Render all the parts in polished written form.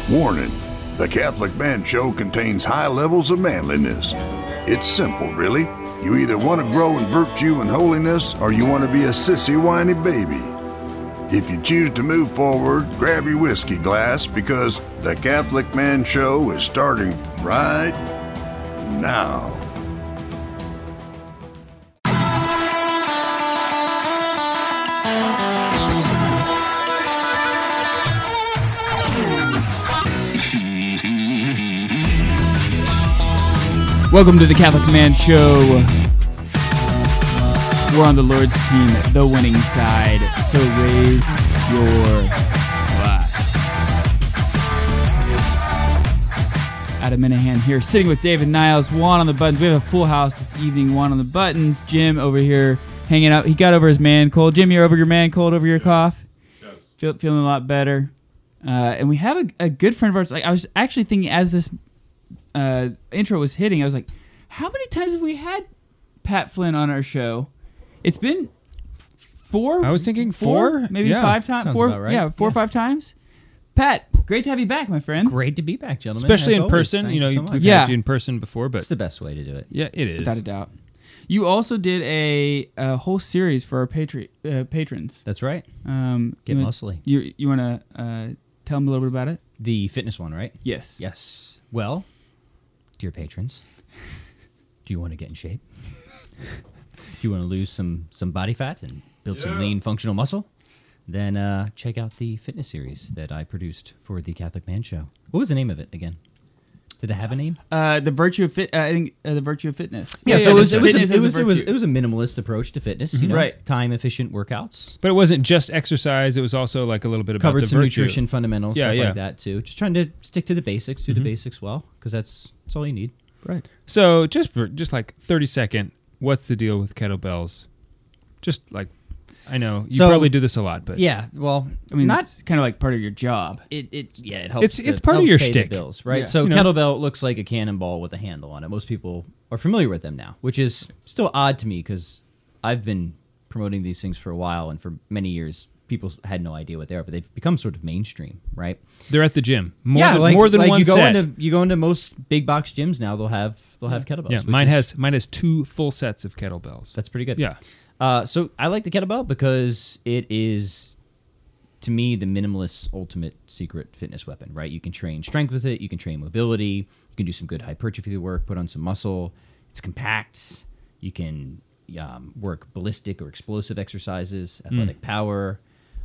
Warning, the Catholic Man Show contains high levels of manliness. It's simple, really. You either want to grow in virtue and holiness, or you want to be a sissy, whiny baby. If you choose to move forward, grab your whiskey glass, because the Catholic Man Show is starting right now. Welcome to the Catholic Man Show. We're on the Lord's team, the winning side, so raise your glass. Adam Minahan here, sitting with David Niles, Juan on the buttons. We have a full house this evening. Juan on the buttons, Jim over here hanging out. He got over his man cold. Jim, you're over your man cold, over your cough? Yes. Feeling a lot better. And we have a good friend of ours. Like, I was actually thinking as this intro was hitting, I was like, how many times have we had Pat Flynn on our show? It's been four. I was thinking four, maybe yeah, 5 times. sounds Four, about right. yeah, 4 or 5 times. Pat, great to have you back, my friend. Great to be back, gentlemen. especially as in always. person. Thank You know, so we've much. Yeah. had you in person before, but It's the best way to do it. yeah, it is. Without a doubt. You also did a whole series for our patrons. That's right. Get muscly. You want to tell them a little bit about it? The fitness one, right? Yes. Yes. Well, dear patrons, do you want to get in shape? Do you want to lose some body fat and build some lean functional muscle? Then check out the fitness series that I produced for the Catholic Man Show. What was the name of it again? Did it have a name? The virtue of I think the virtue of fitness. Yeah, so it was a virtue. minimalist approach to fitness, you know, Right. time efficient workouts. But it wasn't just exercise. It was also like a little bit about Covered the some virtue. nutrition fundamentals, Yeah, stuff yeah. like that too. Just trying to stick to the basics, do the basics well, because that's all you need. Right. So just like 30-second, what's the deal with kettlebells? Just like, I know you So- probably do this a lot, but Yeah, well, I mean, not that's kind of like part of your job. it helps. It's part of your pay the shtick. bills, right? Yeah. So You know. kettlebell looks like a cannonball with a handle on it. Most people are familiar with them now, which is still odd to me because I've been promoting these things for a while, and for many years people had no idea what they are, but they've become sort of mainstream, right? they're at the gym more than like one you go set. you go into most big box gyms now, they'll have kettlebells. Yeah, which mine is- has 2 full sets of kettlebells. That's pretty good. Yeah. So I like the kettlebell because it is, to me, the minimalist ultimate secret fitness weapon, right? You can train strength with it. You can train mobility. You can do some good hypertrophy work, put on some muscle. It's compact. You can work ballistic or explosive exercises, athletic power.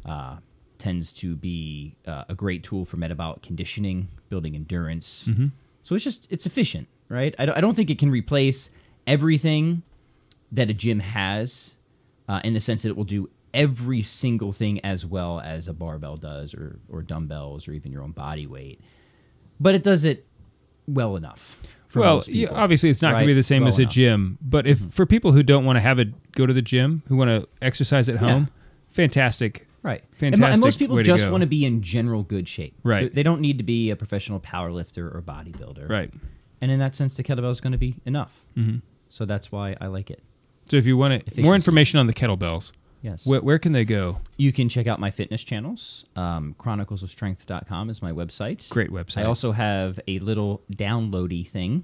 Tends to be a great tool for metabolic conditioning, building endurance. So it's efficient, right? I don't think it can replace everything that a gym has, in the sense that it will do every single thing as well as a barbell does, or dumbbells, or even your own body weight. But it does it well enough. For Well, most people, obviously it's not going to be right? the same Well as a enough. gym, but if for people who don't want to go to the gym, who want to exercise at home, fantastic. Right. Fantastic And most people way to just go. want to be in general good shape. Right. They don't need to be a professional powerlifter or bodybuilder. Right. And in that sense, the kettlebell is going to be enough. So that's why I like it. So if you want Efficiency. more information on the kettlebells, Yes. where can they go? You can check out my fitness channels. Chroniclesofstrength.com is my website. Great website. I also have a little downloady thing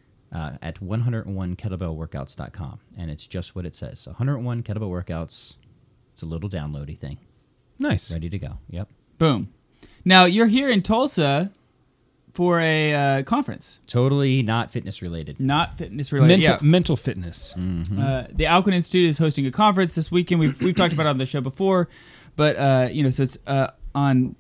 at 101kettlebellworkouts.com. And it's just what it says. So 101 kettlebell workouts. It's a little downloady thing. Nice. Ready to go. Yep. Boom. Now you're here in Tulsa for a conference, Totally not fitness related. not fitness related. Mental fitness. The Alcuin Institute is hosting a conference this weekend. We've talked about it on the show before, but so it's on.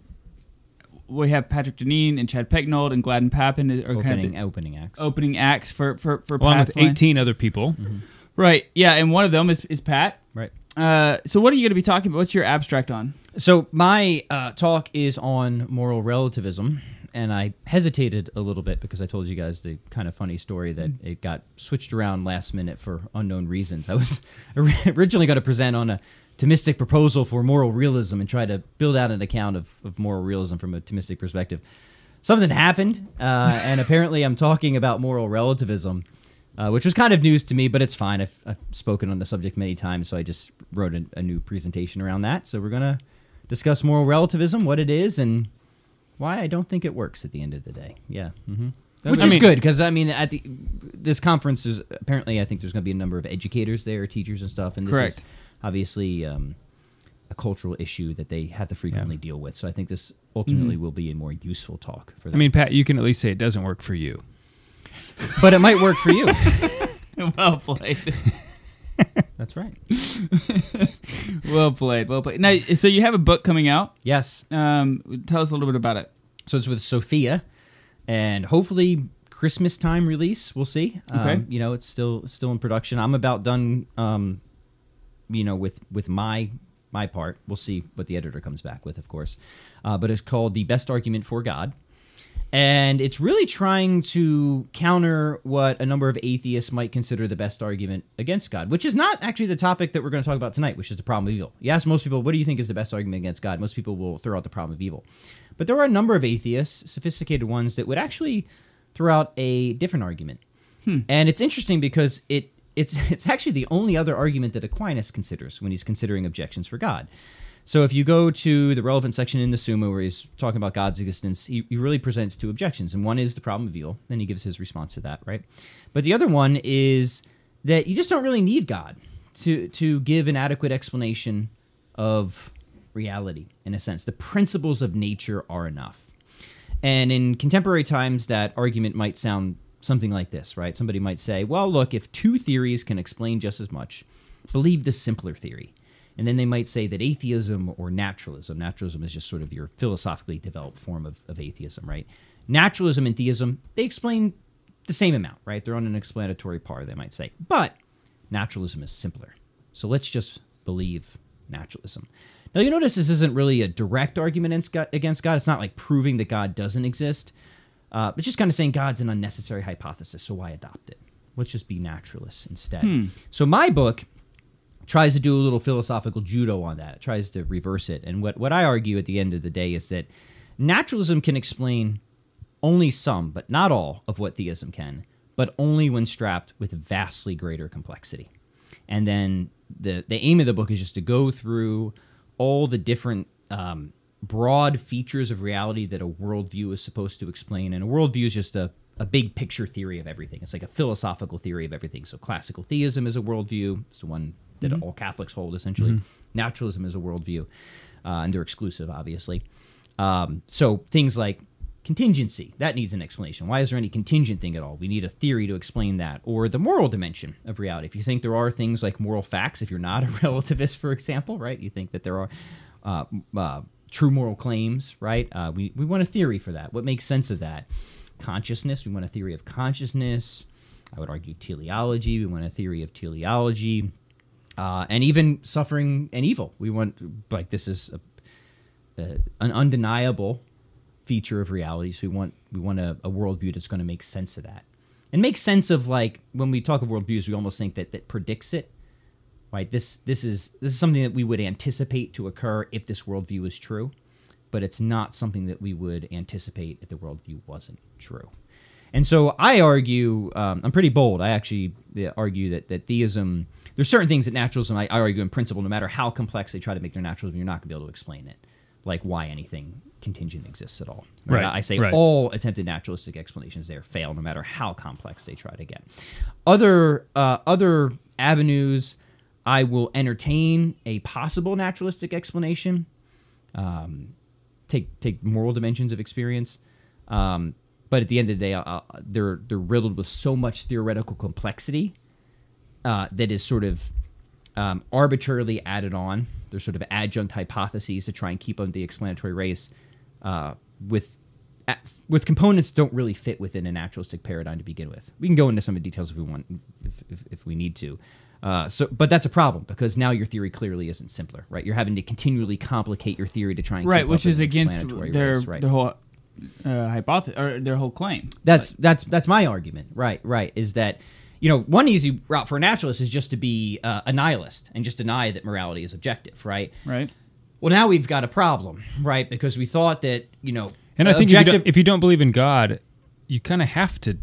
We have Patrick Deneen and Chad Pecknold and Gladden Pappin are kind of the Opening acts. opening acts for Along Pat with Flynn. 18 other people. Right. Yeah, and one of them is Pat. Right. So what are you going to be talking about? What's your abstract on? So my talk is on moral relativism, and I hesitated a little bit because I told you guys the kind of funny story that it got switched around last minute for unknown reasons. I was originally going to present on a Thomistic proposal for moral realism and try to build out an account of moral realism from a Thomistic perspective. Something happened, and apparently I'm talking about moral relativism, which was kind of news to me, but it's fine. I've spoken on the subject many times, so I just wrote a new presentation around that. So we're going to discuss moral relativism, what it is, and why I don't think it works at the end of the day. Yeah. Mm-hmm. That Which was- is good because I mean, at this conference is apparently I think there's going to be a number of educators there, teachers and stuff, and this Correct. is obviously a cultural issue that they have to frequently deal with. So I think this ultimately will be a more useful talk for them. I mean, Pat, you can at least say it doesn't work for you. but it might work for you. Well played. That's right. Well played. Well played. Now, so you have a book coming out. Yes. Tell us a little bit about it. So it's with Sophia, and hopefully Christmas time release. We'll see. Okay. It's still in production. I'm about done. With my part. We'll see what the editor comes back with, of course. But it's called The Best Argument for God. And it's really trying to counter what a number of atheists might consider the best argument against God, which is not actually the topic that we're going to talk about tonight, which is the problem of evil. You ask most people, what do you think is the best argument against God? Most people will throw out the problem of evil. But there are a number of atheists, sophisticated ones, that would actually throw out a different argument. And it's interesting because it's actually the only other argument that Aquinas considers when he's considering objections for God. So if you go to the relevant section in the Summa where he's talking about God's existence, he really presents two objections. And one is the problem of evil. Then he gives his response to that, right? But the other one is that you just don't really need God to give an adequate explanation of reality, in a sense. The principles of nature are enough. And in contemporary times, that argument might sound something like this, right? Somebody might say, well, look, if two theories can explain just as much, believe the simpler theory. And then they might say that atheism or naturalism is just sort of your philosophically developed form of atheism, right? Naturalism and theism, they explain the same amount, right? They're on an explanatory par, they might say. But naturalism is simpler. So let's just believe naturalism. Now, you notice this isn't really a direct argument against God. It's not like proving that God doesn't exist. It's just kind of saying God's an unnecessary hypothesis, so why adopt it? Let's just be naturalists instead. So my book tries to do a little philosophical judo on that. It tries to reverse it. And what I argue at the end of the day is that naturalism can explain only some, but not all, of what theism can, but only when strapped with vastly greater complexity. And then the aim of the book is just to go through all the different broad features of reality that a worldview is supposed to explain. And a worldview is just a big picture theory of everything. It's like a philosophical theory of everything. So classical theism is a worldview. It's the one that all Catholics hold, essentially. Naturalism is a worldview, and they're exclusive, obviously. So things like contingency, that needs an explanation. Why is there any contingent thing at all? We need a theory to explain that. Or the moral dimension of reality. If you think there are things like moral facts, if you're not a relativist, for example, right? You think that there are true moral claims, right? We want a theory for that. What makes sense of that? Consciousness, we want a theory of consciousness. I would argue teleology, we want a theory of teleology. And even suffering and evil. We want, like, this is an undeniable feature of reality. So we want a worldview that's going to make sense of that, and make sense of, like, when we talk of worldviews, we almost think that predicts it. Right? This is something that we would anticipate to occur if this worldview is true, but it's not something that we would anticipate if the worldview wasn't true. And so I argue, I'm pretty bold. I actually argue that theism. There's certain things that naturalism, I argue in principle, no matter how complex they try to make their naturalism, you're not going to be able to explain it, like why anything contingent exists at all. Right. I say right. all attempted naturalistic explanations there fail, no matter how complex they try to get. Other avenues, I will entertain a possible naturalistic explanation. Take moral dimensions of experience, but at the end of the day, they're riddled with so much theoretical complexity. That is sort of arbitrarily added on. They're sort of adjunct hypotheses to try and keep on the explanatory race with components that don't really fit within a naturalistic paradigm to begin with. We can go into some of the details if we want, if we need to. But that's a problem because now your theory clearly isn't simpler, right? You're having to continually complicate your theory to try and keep which up is with an against explanatory their race, right? their whole hypothesis or their whole claim. That's my argument, right? Is that, one easy route for a naturalist is just to be a nihilist and just deny that morality is objective, right? Right. Well, now we've got a problem, right? Because we thought that, And I think if you don't believe in God, you kind of have to,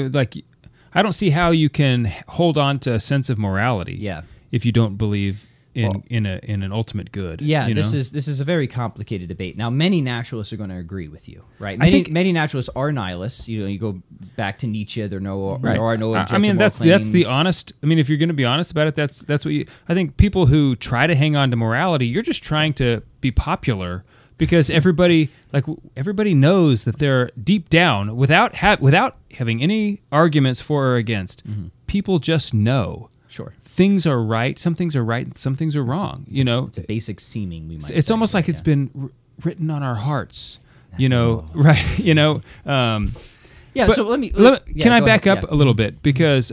I don't see how you can hold on to a sense of morality. Yeah. If you don't believe in an ultimate good. Yeah, you this know? is a very complicated debate. Now, many naturalists are going to agree with you, right? I think- Many naturalists are nihilists. You know, you go back to Nietzsche. There are no objective I mean, moral that's the claims. honest. I mean, if you're going to be honest about it, that's what you. I think people who try to hang on to morality, you're just trying to be popular because everybody knows that they're deep down without having any arguments for or against. People just know. Sure. Things are right. Some things are right. And some things are wrong. It's a basic seeming. We might. It's say, almost like yeah. it's been written on our hearts. Right? Yeah. But So let me. can I go back ahead. up Yeah. a little bit because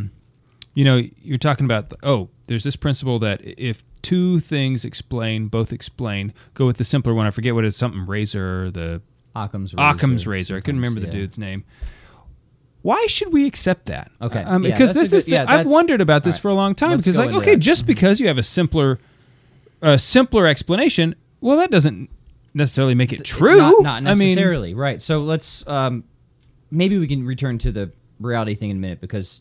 you're talking about there's this principle that if two things both explain, go with the simpler one. I forget what it is, something razor, the Occam's razor. I couldn't remember the yeah. dude's name. Why should we accept that? Okay. Because that's this a good- is I've wondered about this all right. for a long time Let's because go like into okay, that. just because you have a simpler explanation, well, that doesn't necessarily make it true. Not I mean, necessarily, right? So let's maybe we can return to the reality thing in a minute because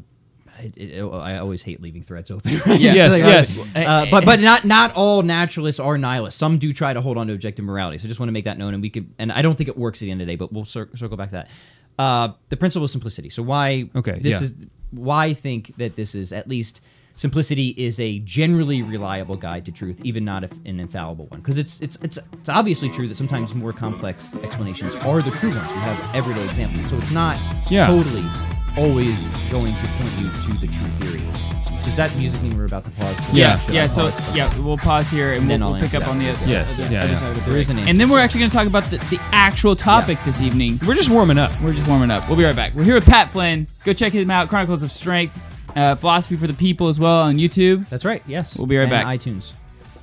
I always hate leaving threads open. Yes. But not all naturalists are nihilists. Some do try to hold on to objective morality. So I just want to make that known, and I don't think it works at the end of the day, but we'll circle back to that. The principle of simplicity. So why why I think that this is at least. Simplicity is a generally reliable guide to truth, even not an infallible one. Because it's obviously true that sometimes more complex explanations are the true ones. We have everyday examples. So it's not totally always going to point you to the true theory. Does that music mean we're about to pause? Should I So pause? we'll pause here and Then we'll I'll pick up answer on the that. other, Yes. the Yeah, other yeah. side of the There break. is an answer. And then we're actually going to talk about the actual topic this evening. we're just warming up. We're just warming up. We'll be right back. We're here with Pat Flynn. Go check him out. Chronicles of Strength, Philosophy for the People as well on YouTube. That's right. Yes. We'll be right And back. iTunes.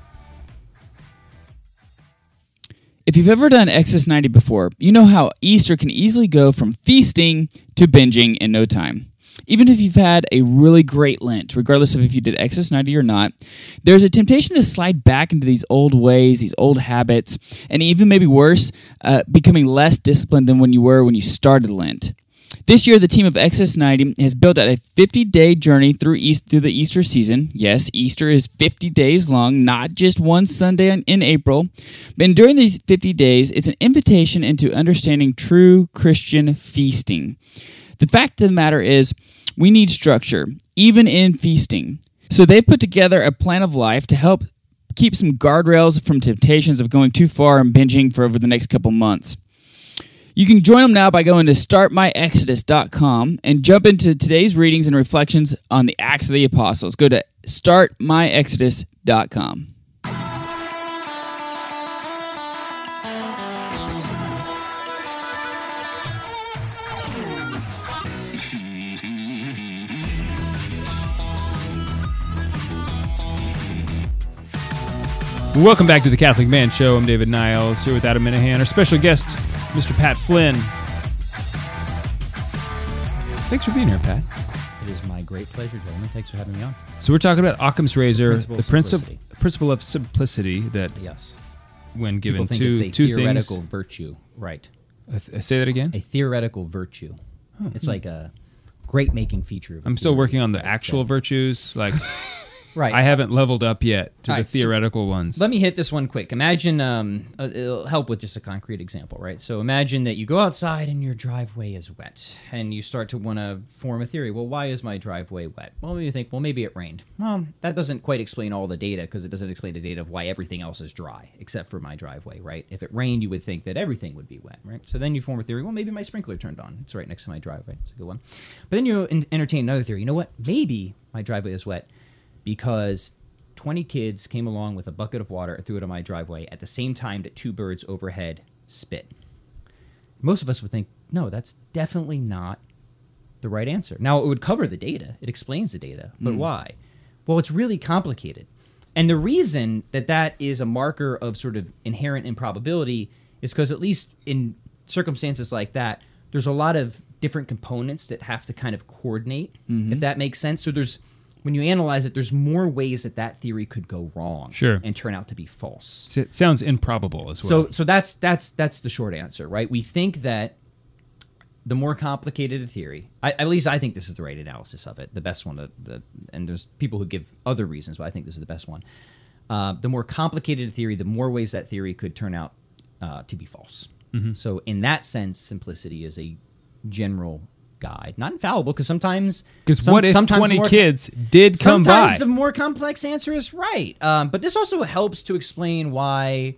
If you've ever done Exodus 90 before, you know how Easter can easily go from feasting to binging in no time. Even if you've had a really great Lent, regardless of if you did Exodus 90 or not, there's a temptation to slide back into these old ways, these old habits, and even maybe worse, becoming less disciplined than when you were when you started Lent. This year, the team of Exodus 90 has built out a 50-day journey through the Easter season. Yes, Easter is 50 days long, not just one Sunday in April. And during these 50 days, it's an invitation into understanding true Christian feasting. The fact of the matter is, we need structure, even in feasting. So they've put together a plan of life to help keep some guardrails from temptations of going too far and binging for over the next couple months. You can join them now by going to startmyexodus.com and jump into today's readings and reflections on the Acts of the Apostles. Go to startmyexodus.com. Welcome back to the Catholic Man Show. I'm David Niles, here with Adam Minahan, our special guest, Mr. Pat Flynn. Thanks for being here, Pat. It is my great pleasure, gentlemen. Thanks for having me on. So we're talking about Occam's razor, Principle the of simplicity. principle of simplicity that, Yes. when given People think two it's a theoretical things. virtue. Right. Say that again. A theoretical virtue. It's like a great making feature. Of a I'm still theory. working on the actual virtues. Like Right. I haven't leveled up yet to All the right, so theoretical ones. Let me hit this one quick. Imagine, it'll help with just a concrete example, right? So imagine that you go outside and your driveway is wet, and you start to want to form a theory. Well, why is my driveway wet? Well, you think, well, maybe it rained. Well, that doesn't quite explain all the data because it doesn't explain the data of why everything else is dry except for my driveway, right? If it rained, you would think that everything would be wet, right? So then you form a theory. Well, maybe my sprinkler turned on. It's right next to my driveway. It's a good one. But then you entertain another theory. You know what? Maybe my driveway is wet because 20 kids came along with a bucket of water and threw it on my driveway at the same time that two birds overhead spit. Most of us would think, no, that's definitely not the right answer. Now, it would cover the data. It explains the data. But why? Well, it's really complicated. And the reason that that is a marker of sort of inherent improbability is because at least in circumstances like that, there's a lot of different components that have to kind of coordinate, if that makes sense. So when you analyze it, there's more ways that theory could go wrong and turn out to be false. It sounds improbable as well. So that's the short answer, right? We think that the more complicated a theory, at least I think this is the right analysis of it, the best one. And there's people who give other reasons, but I think this is the best one. The more complicated a theory, the more ways that theory could turn out to be false. So in that sense, simplicity is a general guide, not infallible, because sometimes what if 20 kids did come by? Sometimes the more complex answer is right, but this also helps to explain why,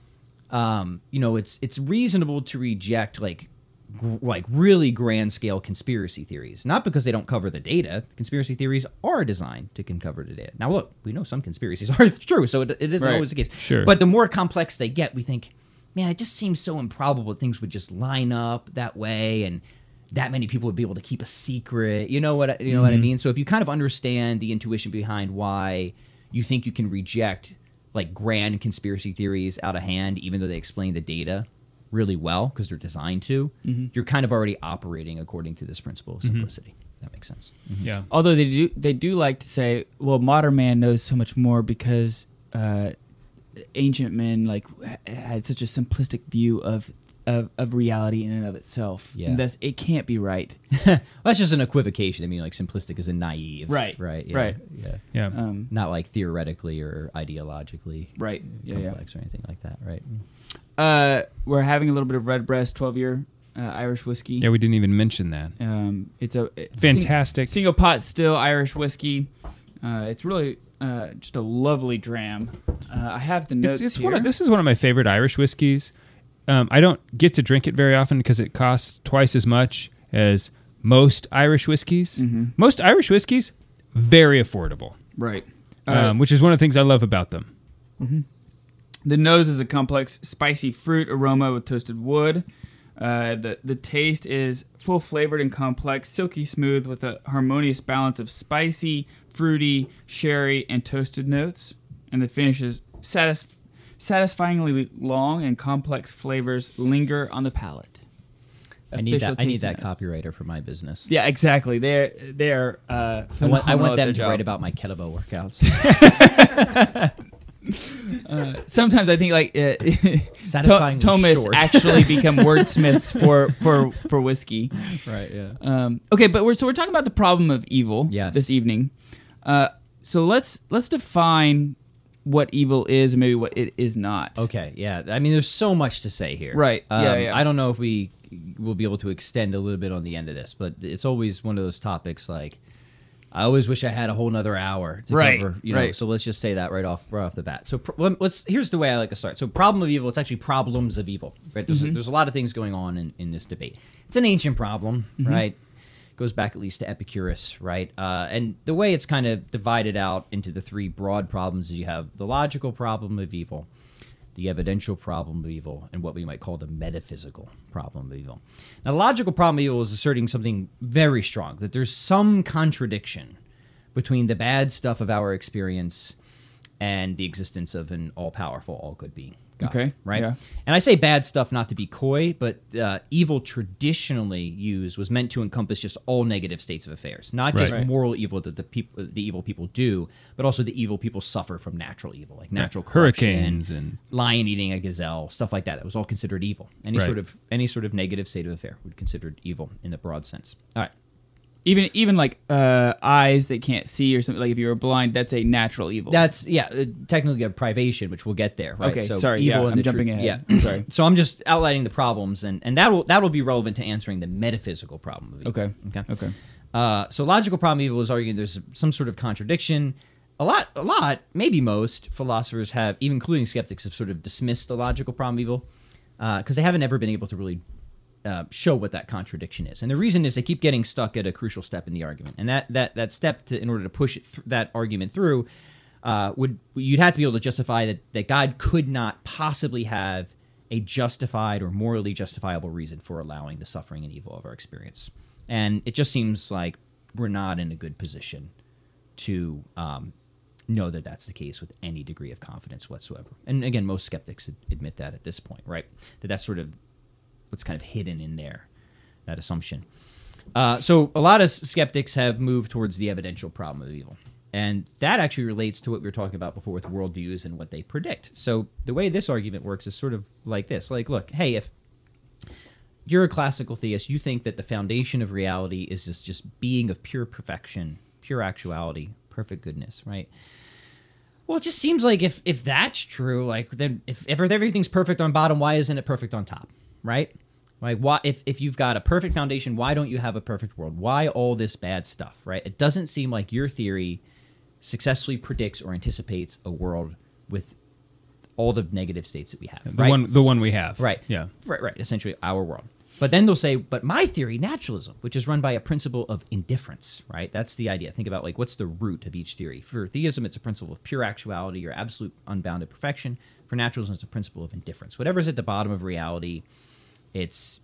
it's reasonable to reject like really grand scale conspiracy theories, not because they don't cover the data. Conspiracy theories are designed to cover the data. Now, look, we know some conspiracies are true, so it isn't always the case. Sure. But the more complex they get, we think, man, it just seems so improbable that things would just line up that way, and that many people would be able to keep a secret. You know what I mean? So if you kind of understand the intuition behind why you think you can reject like grand conspiracy theories out of hand, even though they explain the data really well because they're designed to, you're kind of already operating according to this principle of simplicity. That makes sense. Yeah. Although they do like to say, well, modern man knows so much more because ancient men like had such a simplistic view of reality in and of itself. Yeah. And it can't be right. That's just an equivocation. I mean, like simplistic is in naive. Right. Right. Yeah. Right. Yeah. Yeah. Not like theoretically or ideologically Right. Yeah. complex or anything like that. Right. We're having a little bit of Redbreast 12-year Irish whiskey. Yeah, we didn't even mention that. It's a Fantastic. single pot still Irish whiskey. It's really just a lovely dram. I have the notes here. This is one of my favorite Irish whiskeys. I don't get to drink it very often because it costs twice as much as most Irish whiskeys. Most Irish whiskeys, very affordable. Right. Which is one of the things I love about them. The nose is a complex, spicy fruit aroma with toasted wood. The taste is full flavored and complex, silky smooth with a harmonious balance of spicy, fruity, sherry, and toasted notes. And the finish is satisfyingly long and complex flavors linger on the palate. I need that tasting notes. copywriter for my business. Yeah, exactly. They're I phenomenal want at them their to job. write about my kettlebell workouts. Sometimes I think like Satisfyingly Thomas short. actually become wordsmiths for whiskey. Right. Yeah. Okay, but we're talking about the problem of evil Yes. this evening. So let's define what evil is and maybe what it is not. Okay. Yeah. I mean, there's so much to say here. Right. Yeah. I don't know if we will be able to extend a little bit on the end of this, but it's always one of those topics like I always wish I had a whole nother hour to Right, cover. right. So let's just say that right off the bat. So here's the way I like to start. So problem of evil, it's actually problems of evil. Right. There's a lot of things going on in this debate. It's an ancient problem, right? Goes back at least to Epicurus, right? And the way it's kind of divided out into the three broad problems is you have the logical problem of evil, the evidential problem of evil, and what we might call the metaphysical problem of evil. Now, the logical problem of evil is asserting something very strong, that there's some contradiction between the bad stuff of our experience and the existence of an all-powerful, all-good being. God, Okay, right? yeah. And I say bad stuff not to be coy, but evil traditionally used was meant to encompass just all negative states of affairs, not just Right. moral evil that the evil people do, but also the evil people suffer from natural evil, like natural corruption, Hurricanes and lion eating a gazelle, stuff like that. That was all considered evil. Any Right. sort of negative state of affair would be considered evil in the broad sense. All right. Even like eyes that can't see or something. Like if you were blind, that's a natural evil. That's technically a privation, which we'll get there. Right? Okay, so sorry, evil yeah, in I'm the jumping ahead. Yeah, I'm sorry. So I'm just outlining the problems, and that'll be relevant to answering the metaphysical problem of evil. Okay. So logical problem of evil is arguing there's some sort of contradiction. A lot, maybe most philosophers have, even including skeptics, have sort of dismissed the logical problem of evil because they haven't ever been able to really show what that contradiction is. And the reason is they keep getting stuck at a crucial step in the argument. And that step, in order to push that argument through, you'd have to be able to justify that God could not possibly have a justified or morally justifiable reason for allowing the suffering and evil of our experience. And it just seems like we're not in a good position to know that that's the case with any degree of confidence whatsoever. And again, most skeptics admit that at this point, right? That's sort of what's kind of hidden in there, that assumption. So a lot of skeptics have moved towards the evidential problem of evil. And that actually relates to what we were talking about before with worldviews and what they predict. So the way this argument works is sort of like this. Like, look, hey, if you're a classical theist. You think that the foundation of reality is just being of pure perfection, pure actuality, perfect goodness, right? Well, it just seems like if that's true, like then if everything's perfect on bottom, why isn't it perfect on top, right? Like, why if you've got a perfect foundation, why don't you have a perfect world? Why all this bad stuff, right? It doesn't seem like your theory successfully predicts or anticipates a world with all the negative states that we have. The one we have. Right. Yeah. Right. Essentially our world. But then they'll say, but my theory, naturalism, which is run by a principle of indifference, right? That's the idea. Think about, like, what's the root of each theory? For theism, it's a principle of pure actuality or absolute unbounded perfection. For naturalism, it's a principle of indifference. Whatever's at the bottom of reality, it's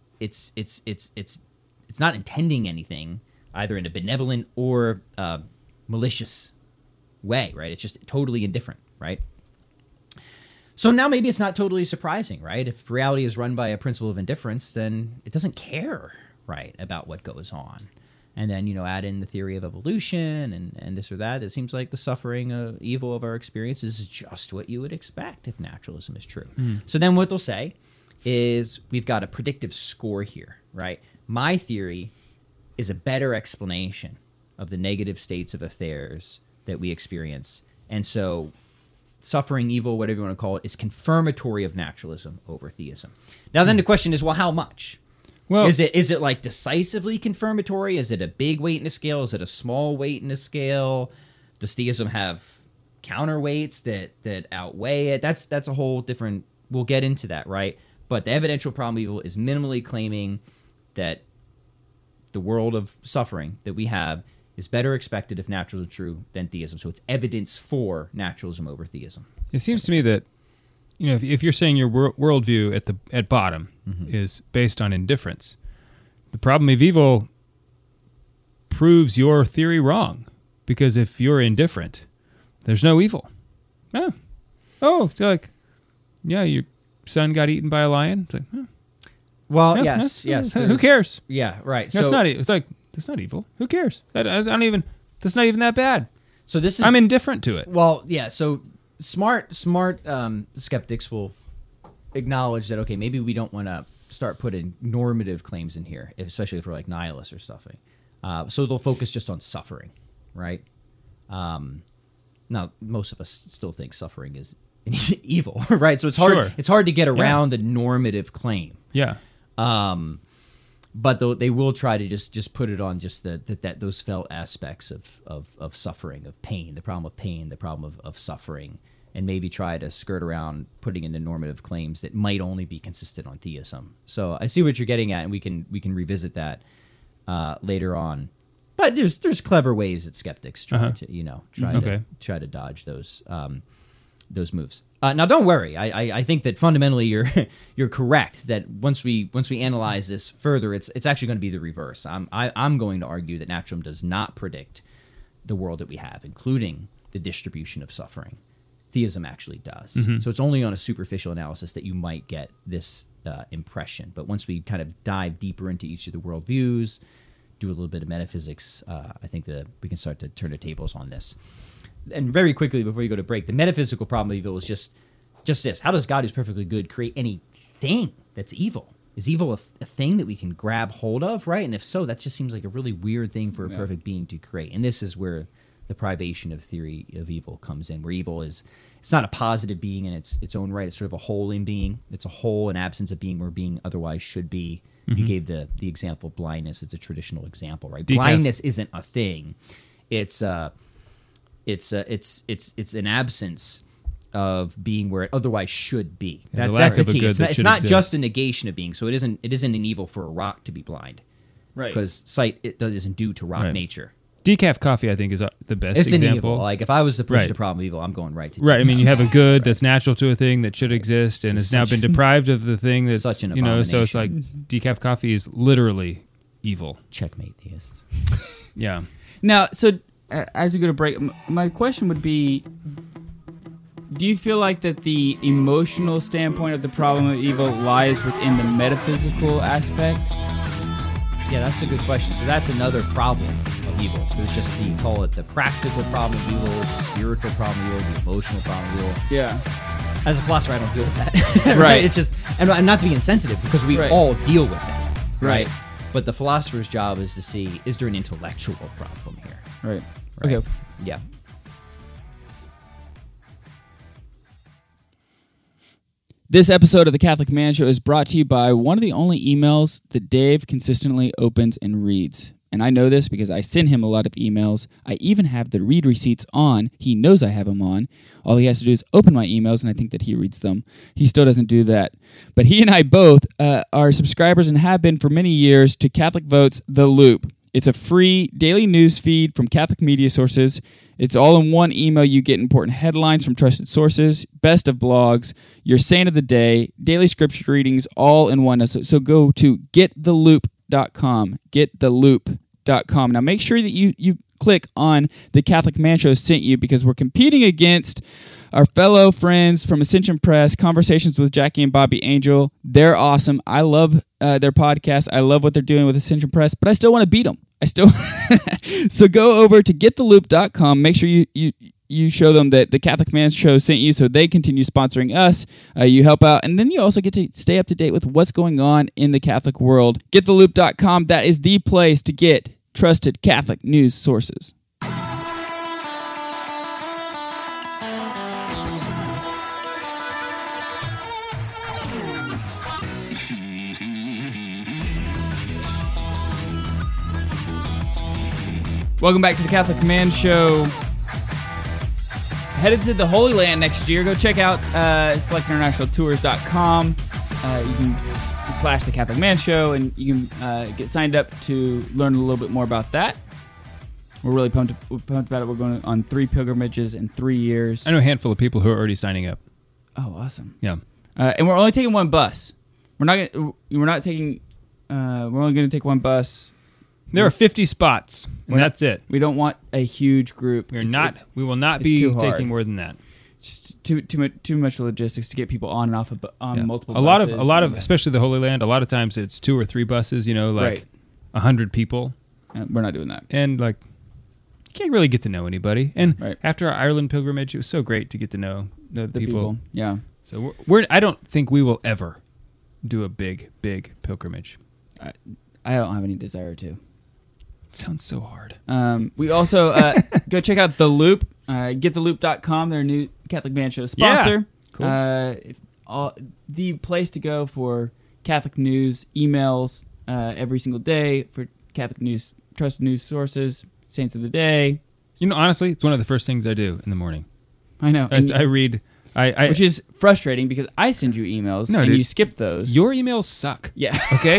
not intending anything, either in a benevolent or malicious way, right? It's just totally indifferent, right? So now maybe it's not totally surprising, right? If reality is run by a principle of indifference, then it doesn't care, right, about what goes on. And then, add in the theory of evolution and this or that. It seems like the suffering, evil of our experience is just what you would expect if naturalism is true. So then what they'll say is we've got a predictive score here, right? My theory is a better explanation of the negative states of affairs that we experience. And so suffering, evil, whatever you want to call it, is confirmatory of naturalism over theism. Now then the question is, well, how much? Well, is it like decisively confirmatory? Is it a big weight in a scale? Is it a small weight in a scale? Does theism have counterweights that outweigh it? That's a whole different, we'll get into that, right? But the evidential problem of evil is minimally claiming that the world of suffering that we have is better expected if naturalism is true than theism. So it's evidence for naturalism over theism. It seems to me that, if you're saying your worldview at bottom is based on indifference, the problem of evil proves your theory wrong. Because if you're indifferent, there's no evil. So like, yeah, your son got eaten by a lion. It's like, well, yes. Who cares? Yeah, right. That's not. It's like, that's not evil. Who cares? I don't even. That's not even that bad. So this is. I'm indifferent to it. Well, yeah. So smart skeptics will acknowledge that, okay, maybe we don't want to start putting normative claims in here, especially if we're like nihilists or stuff. So they'll focus just on suffering, right? Now most of us still think suffering is evil, right? So it's hard. Sure. It's hard to get around the normative claim. Yeah. But they will try to just put it on just that those felt aspects of suffering, of pain, the problem of pain, the problem of suffering, and maybe try to skirt around putting in the normative claims that might only be consistent on theism. So I see what you're getting at, and we can revisit that later on. But there's clever ways that skeptics try to dodge those moves. Now, don't worry. I think that fundamentally you're correct. That once we analyze this further, it's actually going to be the reverse. I'm going to argue that naturalism does not predict the world that we have, including the distribution of suffering. Theism actually does. So it's only on a superficial analysis that you might get this impression. But once we kind of dive deeper into each of the worldviews, do a little bit of metaphysics, I think that we can start to turn the tables on this. And very quickly before you go to break, the metaphysical problem of evil is just this. How does God, who's perfectly good, create anything that's evil? Is evil a thing that we can grab hold of, right? And if so, that just seems like a really weird thing for a perfect being to create. And this is where the privation of theory of evil comes in, where evil it's not a positive being in its own right. It's sort of a hole in being. It's a hole in absence of being where being otherwise should be. You gave the example of blindness. It's a traditional example, right? Blindness isn't a thing. It's an absence of being where it otherwise should be. That's the key. It's not just a negation of being. So it isn't an evil for a rock to be blind, right? Because sight isn't due to rock nature. Decaf coffee, I think, is the best it's example. An evil. Like if I was to push the problem of evil, I'm going right to decaf. Right. I mean, you have a good that's natural to a thing that should exist and has now been deprived of the thing that's such an abomination. So it's like decaf coffee is literally evil. Checkmate, theists. Yeah. Now, so as we go to break, my question would be, do you feel like that the emotional standpoint of the problem of evil lies within the metaphysical aspect? Yeah, that's a good question. So that's another problem of evil. There's just call it the practical problem of evil, the spiritual problem of evil, the emotional problem of evil. Yeah. As a philosopher, I don't deal with that. Right. It's just, and not to be insensitive, because we all deal with that. Right. But the philosopher's job is to see, is there an intellectual problem here? Right. Right? Okay. Yeah. This episode of the Catholic Man Show is brought to you by one of the only emails that Dave consistently opens and reads. And I know this because I send him a lot of emails. I even have the read receipts on. He knows I have them on. All he has to do is open my emails, and I think that he reads them. He still doesn't do that. But he and I both are subscribers and have been for many years to Catholic Votes The Loop. It's a free daily news feed from Catholic media sources. It's all in one email. You get important headlines from trusted sources, best of blogs, your saint of the day, daily scripture readings, all in one. So go to gettheloop.com, gettheloop.com. Now make sure that you click on the Catholic Man Show sent you, because we're competing against our fellow friends from Ascension Press, Conversations with Jackie and Bobby Angel. They're awesome. I love their podcast. I love what they're doing with Ascension Press, but I still want to beat them. So go over to gettheloop.com. Make sure you show them that the Catholic Man Show sent you, so they continue sponsoring us. You help out, and then you also get to stay up to date with what's going on in the Catholic world. Gettheloop.com. That is the place to get trusted Catholic news sources. Welcome back to the Catholic Man Show. Headed to the Holy Land next year. Go check out selectinternationaltours.com. You can / the Catholic Man Show, and you can get signed up to learn a little bit more about that. We're really pumped about it. We're going on 3 pilgrimages in 3 years. I know a handful of people who are already signing up. Oh, awesome! Yeah, and we're only taking one bus. We're only going to take one bus. there are 50 spots, and that's it. We don't want a huge group. We will not be too hard. taking more than that. Just too much logistics to get people on and off of multiple. A lot of, especially the Holy Land. A lot of times it's 2 or 3 buses. Right. 100 people. We're not doing that. And you can't really get to know anybody. And Right. after our Ireland pilgrimage, it was so great to get to know the people. Yeah. So I don't think we will ever do a big pilgrimage. I don't have any desire to. It sounds so hard. We also go check out The Loop. Gettheloop.com. Their new Catholic Man Show sponsor. Yeah. Cool. The place to go for Catholic news, emails every single day for Catholic news, trusted news sources, saints of the day. Honestly, it's one of the first things I do in the morning. I know. I read. Which is frustrating because I send you emails and dude, you skip those. Your emails suck. Yeah. Okay?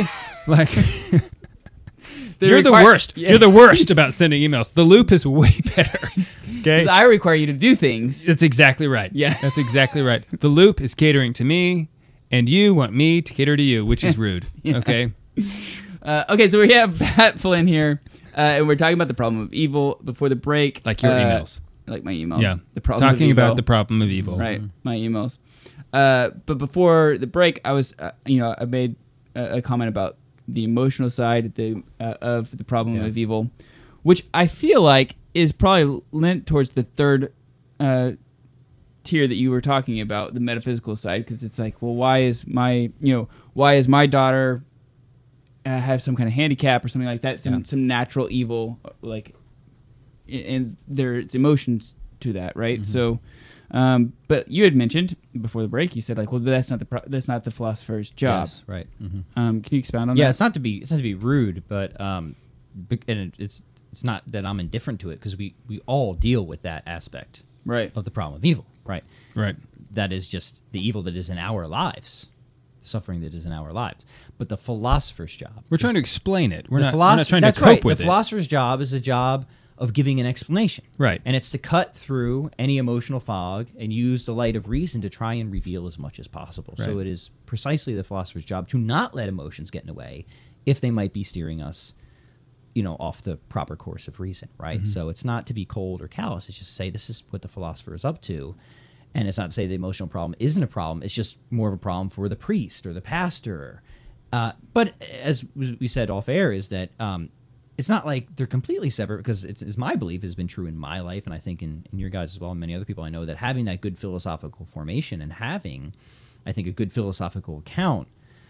They You're the require- worst. Yeah. You're the worst about sending emails. The Loop is way better. Okay? 'Cause I require you to do things. That's exactly right. Yeah. That's exactly right. The Loop is catering to me, and you want me to cater to you, which is rude. Yeah. Okay? Okay, so we have Pat Flynn here, and we're talking about the problem of evil before the break. Like your emails. Like my emails. Yeah. The problem Talking of evil. about the problem of evil. Right, my emails. But before the break, I was, I made a comment about the emotional side of the problem of evil, which I feel like is probably lent towards the third tier that you were talking about, the metaphysical side, because it's like, well, why is my daughter have some kind of handicap or something like that, some natural evil, and there's emotions to that, right? Mm-hmm. So, but you had mentioned before the break, you said well, that's not the philosopher's job. Yes, right. Mm-hmm. Can you expound on that? Yeah, it's not to be rude, but and it's not that I'm indifferent to it, because we all deal with that aspect Right. of the problem of evil, right? Right. That is just the evil that is in our lives, the suffering that is in our lives. But the philosopher's job, We're trying to explain it. We're the not trying to that's cope right. with The it. philosopher's job is a job of giving an explanation. Right. And it's to cut through any emotional fog and use the light of reason to try and reveal as much as possible. So Right. it is precisely the philosopher's job to not let emotions get in the way if they might be steering us, off the proper course of reason, right? Mm-hmm. So it's not to be cold or callous. It's just to say this is what the philosopher is up to. And it's not to say the emotional problem isn't a problem. It's just more of a problem for the priest or the pastor. But as we said off air, is that it's not like they're completely separate, because it's my belief, has been true in my life, and I think in your guys as well, and many other people I know, that having that good philosophical formation and having, I think, a good philosophical account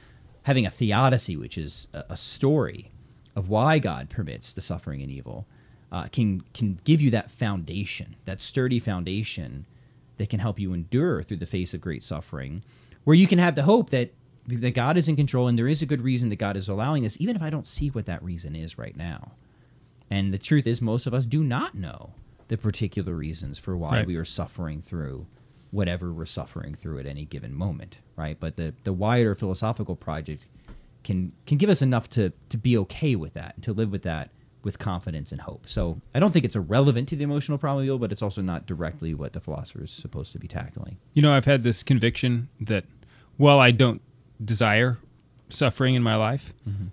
having a theodicy, which is a story of why God permits the suffering and evil, can give you that foundation, that sturdy foundation that can help you endure through the face of great suffering, where you can have the hope that God is in control and there is a good reason that God is allowing this, even if I don't see what that reason is right now. And the truth is, most of us do not know the particular reasons for why we are suffering through whatever we're suffering through at any given moment, right? But the wider philosophical project can give us enough to be okay with that, and to live with that with confidence and hope. So I don't think it's irrelevant to the emotional problem of evil, but it's also not directly what the philosopher is supposed to be tackling. You know, I've had this conviction that while I don't desire suffering in my life,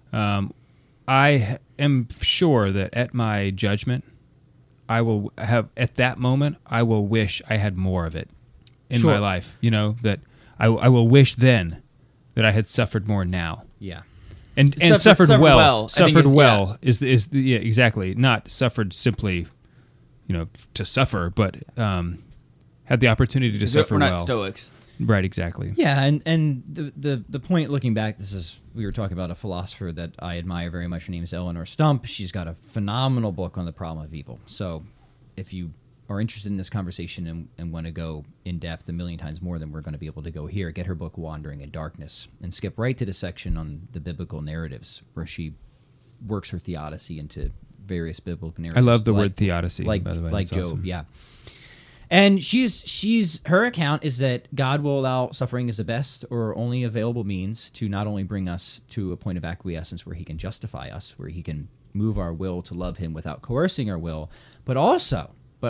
I am sure that at my judgment, I will have, at that moment, I will wish I had more of it in my life. You know, that I will wish then that I had suffered more now. Yeah. And suffered well. Suffered well is exactly, not suffered simply, you know, to suffer, but had the opportunity to suffer We're well. not Stoics. Right, exactly. Yeah, and the point looking back, we were talking about a philosopher that I admire very much. Her name is Eleanor Stump. She's got a phenomenal book on the problem of evil. So if you are interested in this conversation and want to go in depth a million times more than we're going to be able to go here, get her book Wandering in Darkness and skip right to the section on the biblical narratives where she works her theodicy into various biblical narratives. I love the word theodicy, by the way. Like That's Job, awesome. yeah. And she's her account is that God will allow suffering as the best or only available means to not only bring us to a point of acquiescence where he can justify us, where he can move our will to love him without coercing our will, but also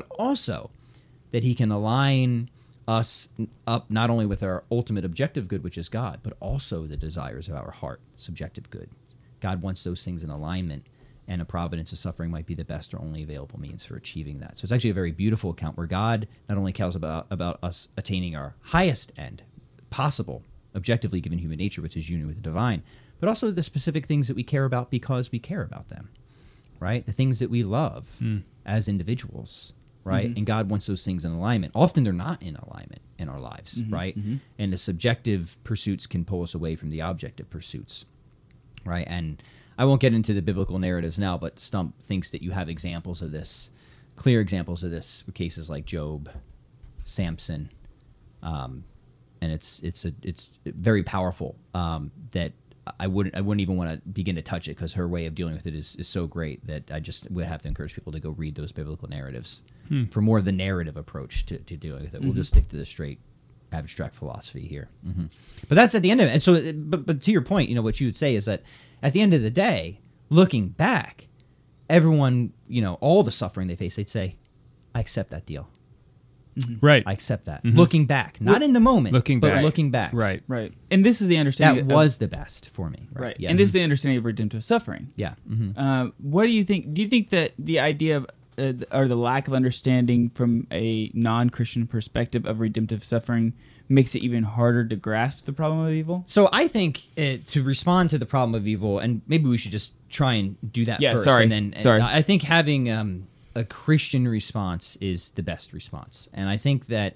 that he can align us up not only with our ultimate objective good, which is God, but also the desires of our heart, subjective good. God wants those things in alignment, and a providence of suffering might be the best or only available means for achieving that. So it's actually a very beautiful account where God not only cares about us attaining our highest end possible, objectively given human nature, which is union with the divine, but also the specific things that we care about because we care about them, right? The things that we love as individuals, right? And God wants those things in alignment. Often they're not in alignment in our lives, right? And the subjective pursuits can pull us away from the objective pursuits, right? And I won't get into the biblical narratives now, but Stump thinks that you have examples of this, clear examples of this, with cases like Job, Samson, and it's very powerful. That I wouldn't even want to begin to touch it because her way of dealing with it is so great that I just would have to encourage people to go read those biblical narratives for more of the narrative approach to dealing with it. We'll just stick to the straight abstract philosophy here. But that's at the end of it. And so, but to your point, you know, what you would say is that at the end of the day, looking back, everyone, you know, all the suffering they face, they'd say, I accept that deal. Right. I accept that. Looking back, not in the moment, Looking but back. looking back. Right. Right. And this is the understanding. That was the best for me. right. Yeah. And this is the understanding of redemptive suffering. Yeah. What do you think? Do you think that the idea of or the lack of understanding from a non-Christian perspective of redemptive suffering makes it even harder to grasp the problem of evil? So I think to respond to the problem of evil, and maybe we should just try and do that first. Sorry. And then I think having a Christian response is the best response. And I think that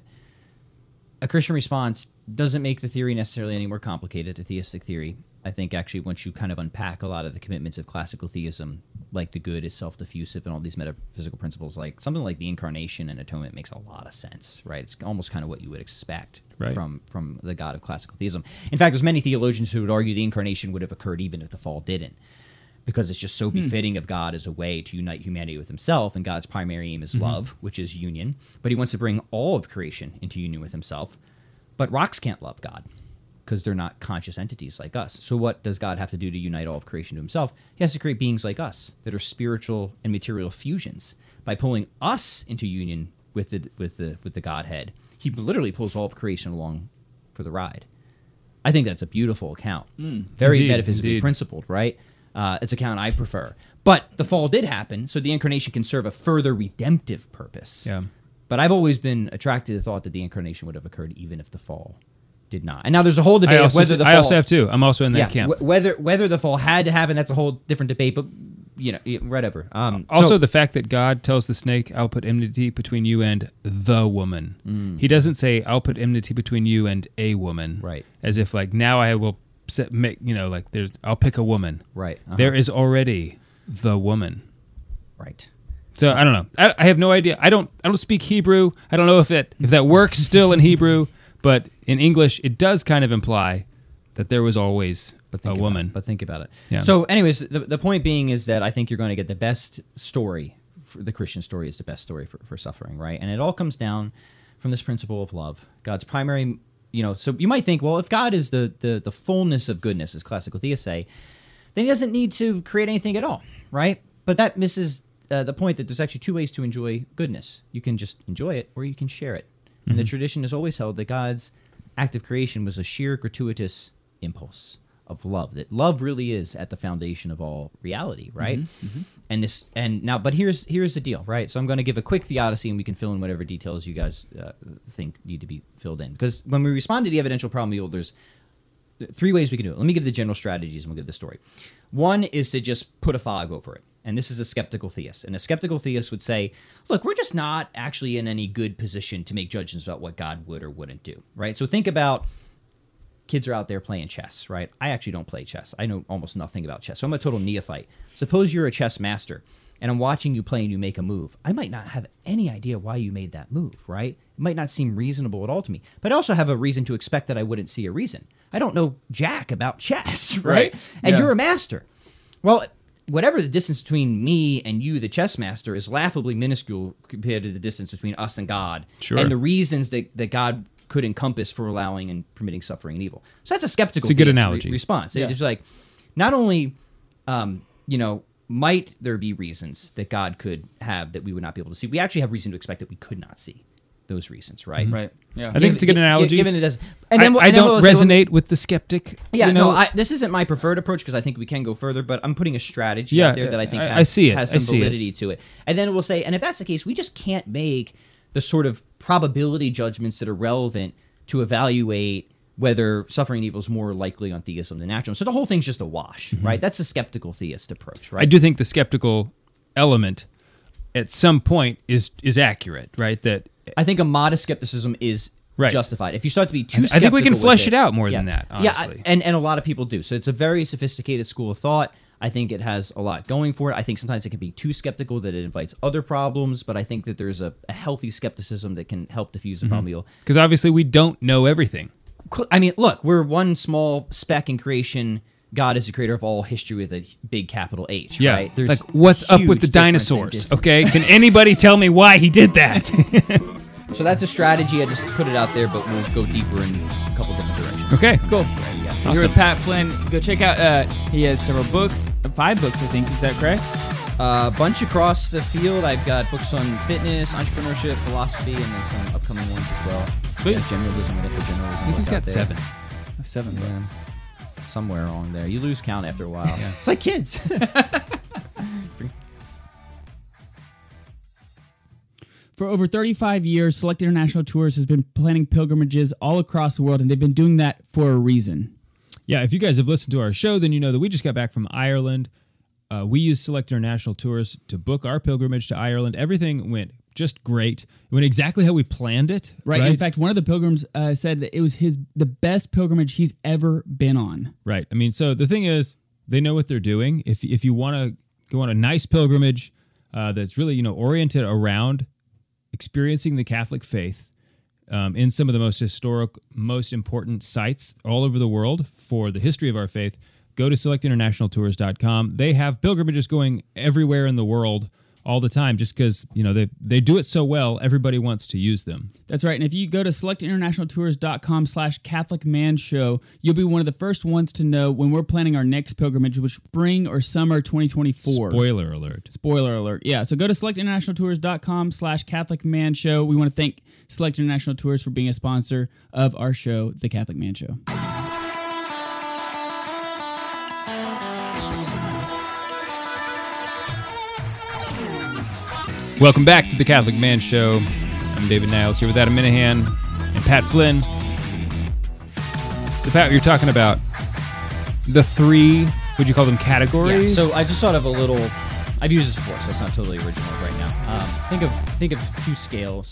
a Christian response doesn't make the theory necessarily any more complicated, a theistic theory. I think actually once you kind of unpack a lot of the commitments of classical theism, like the good is self-diffusive and all these metaphysical principles, like something like the incarnation and atonement makes a lot of sense, right? It's almost kind of what you would expect from the God of classical theism. In fact, there's many theologians who would argue the incarnation would have occurred even if the fall didn't, because it's just so befitting of God as a way to unite humanity with himself, and God's primary aim is love, which is union, but he wants to bring all of creation into union with himself. But rocks can't love God, because they're not conscious entities like us. So what does God have to do to unite all of creation to himself? He has to create beings like us that are spiritual and material fusions. By pulling us into union with the Godhead, he literally pulls all of creation along for the ride. I think that's a beautiful account. Very Indeed, metaphysically indeed. principled, right? It's an account I prefer. But the fall did happen, so the incarnation can serve a further redemptive purpose. Yeah. But I've always been attracted to the thought that the incarnation would have occurred even if the fall did not. And now there's a whole debate of whether the fall... I also have too. I'm also in that camp. Whether the fall had to happen, that's a whole different debate, but, you know, whatever. Also, the fact that God tells the snake, I'll put enmity between you and the woman. He doesn't say, I'll put enmity between you and a woman. Right. As if, like, now I will like there's. I'll pick a woman. Right. There is already the woman. Right. So I don't know. I have no idea. I don't speak Hebrew. I don't know if that works still in Hebrew, but in English it does kind of imply that there was always a woman. But think about it. Yeah. So, anyways, the point being is that I think you're going to get the best story. The Christian story is the best story for suffering, right? And it all comes down from this principle of love. God's primary, so you might think, well, if God is the fullness of goodness, as classical theists say, then he doesn't need to create anything at all, right? But that misses the point that there's actually two ways to enjoy goodness. You can just enjoy it, or you can share it. And the tradition has always held that God's act of creation was a sheer gratuitous impulse of love. That love really is at the foundation of all reality, right? But here's the deal, right? So I'm going to give a quick theodicy, and we can fill in whatever details you guys think need to be filled in. Because when we respond to the evidential problem, there's three ways we can do it. Let me give the general strategies, and we'll give the story. One is to just put a fog over it. And this is a skeptical theist. And a skeptical theist would say, look, we're just not actually in any good position to make judgments about what God would or wouldn't do, right? So think about kids are out there playing chess, right? I actually don't play chess. I know almost nothing about chess. So I'm a total neophyte. Suppose you're a chess master, and I'm watching you play and you make a move. I might not have any idea why you made that move, right? It might not seem reasonable at all to me. But I also have a reason to expect that I wouldn't see a reason. I don't know jack about chess, right? And you're a master. Well, whatever the distance between me and you, the chess master, is laughably minuscule compared to the distance between us and God. Sure. And the reasons that God could encompass for allowing and permitting suffering and evil. So that's a skeptical It's a good analogy. Response. Yeah. It's like, not only, might there be reasons that God could have that we would not be able to see, we actually have reason to expect that we could not see those reasons, right? Right. Yeah. I think it's a good analogy. Given it does, I don't resonate with the skeptic. Yeah, this isn't my preferred approach because I think we can go further, but I'm putting a strategy out there that I think has some validity to it. And then we'll say, and if that's the case, we just can't make the sort of probability judgments that are relevant to evaluate whether suffering and evil is more likely on theism than naturalism. So the whole thing's just a wash, right? That's a skeptical theist approach, right? I do think the skeptical element at some point is accurate, right? That I think a modest skepticism is justified. If you start to be too skeptical, I think we can flesh it out more than that, honestly. Yeah, and a lot of people do. So it's a very sophisticated school of thought. I think it has a lot going for it. I think sometimes it can be too skeptical that it invites other problems, but I think that there's a healthy skepticism that can help diffuse the problem. Because obviously we don't know everything. I mean, look, we're one small speck in creation. God is the creator of all history with a big capital H, right? There's like, what's up with the dinosaurs, okay? Can anybody tell me why he did that? So that's a strategy. I just put it out there, but we'll go deeper in a couple different directions. Okay, cool. Awesome. Here with Pat Flynn. Go check out, he has several books, 5 books, I think. Is that correct? A bunch across the field. I've got books on fitness, entrepreneurship, philosophy, and then some upcoming ones as well. Sweet. Generalism. I got the generalism. I think he's got 7. 7. Yeah. Somewhere along there. You lose count after a while. Yeah. It's like kids. For over 35 years, Select International Tours has been planning pilgrimages all across the world, and they've been doing that for a reason. Yeah, if you guys have listened to our show, then you know that we just got back from Ireland. We used Select International Tours to book our pilgrimage to Ireland. Everything went just great. It went exactly how we planned it. Right. In fact, one of the pilgrims said that it was the best pilgrimage he's ever been on. Right. I mean, so the thing is, they know what they're doing. If you want to go on a nice pilgrimage that's really oriented around experiencing the Catholic faith in some of the most historic, most important sites all over the world for the history of our faith, go to selectinternationaltours.com. They have pilgrimages going everywhere in the world all the time just because, they do it so well, everybody wants to use them. That's right. And if you go to selectinternationaltours.com/CatholicManShow, you'll be one of the first ones to know when we're planning our next pilgrimage, which spring or summer 2024. Spoiler alert. Spoiler alert. Yeah. So go to selectinternationaltours.com/CatholicManShow. We want to thank Select International Tours for being a sponsor of our show, The Catholic Man Show. Welcome back to the Catholic Man Show. I'm David Niles here with Adam Minahan and Pat Flynn. So Pat, you're talking about the 3, would you call them categories? Yeah, so I just thought of a little, I've used this before, so it's not totally original right now. Think of 2 scales.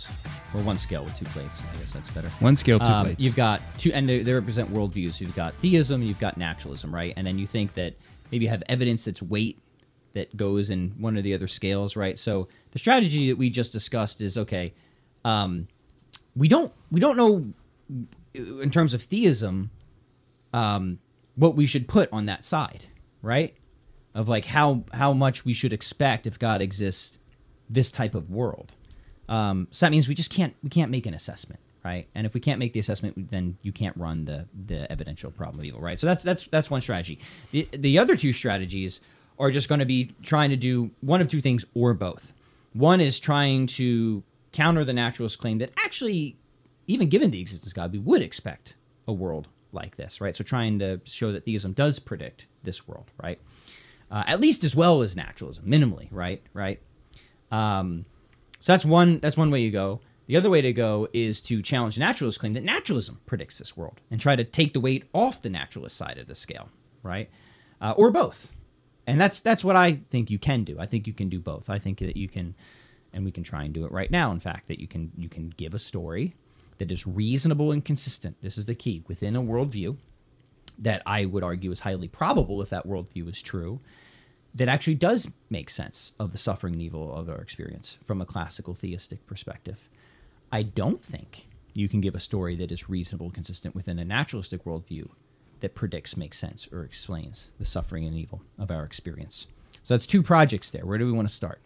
or one scale with 2 plates. I guess that's better. One scale, 2 plates. You've got two, and they represent worldviews. You've got theism, you've got naturalism, right? And then you think that maybe you have evidence that's weight that goes in one or the other scales, right? So the strategy that we just discussed is okay. We don't know in terms of theism what we should put on that side, right? Of like how much we should expect if God exists this type of world. So that means we can't make an assessment, right? And if we can't make the assessment, then you can't run the evidential problem of evil, right? So that's one strategy. The other two strategies are just going to be trying to do one of two things or both. One is trying to counter the naturalist claim that actually, even given the existence of God, we would expect a world like this, right? So trying to show that theism does predict this world, right? At least as well as naturalism, minimally, right? So that's one way you go. The other way to go is to challenge the naturalist claim that naturalism predicts this world and try to take the weight off the naturalist side of the scale, right? Or both. And that's what I think you can do. I think you can do both. I think that you can, and we can try and do it right now, in fact, that you can give a story that is reasonable and consistent. This is the key. Within a worldview that I would argue is highly probable if that worldview is true, that actually does make sense of the suffering and evil of our experience from a classical theistic perspective. I don't think you can give a story that is reasonable and consistent within a naturalistic worldview that predicts, makes sense, or explains the suffering and evil of our experience. So that's two projects there. Where do we want to start?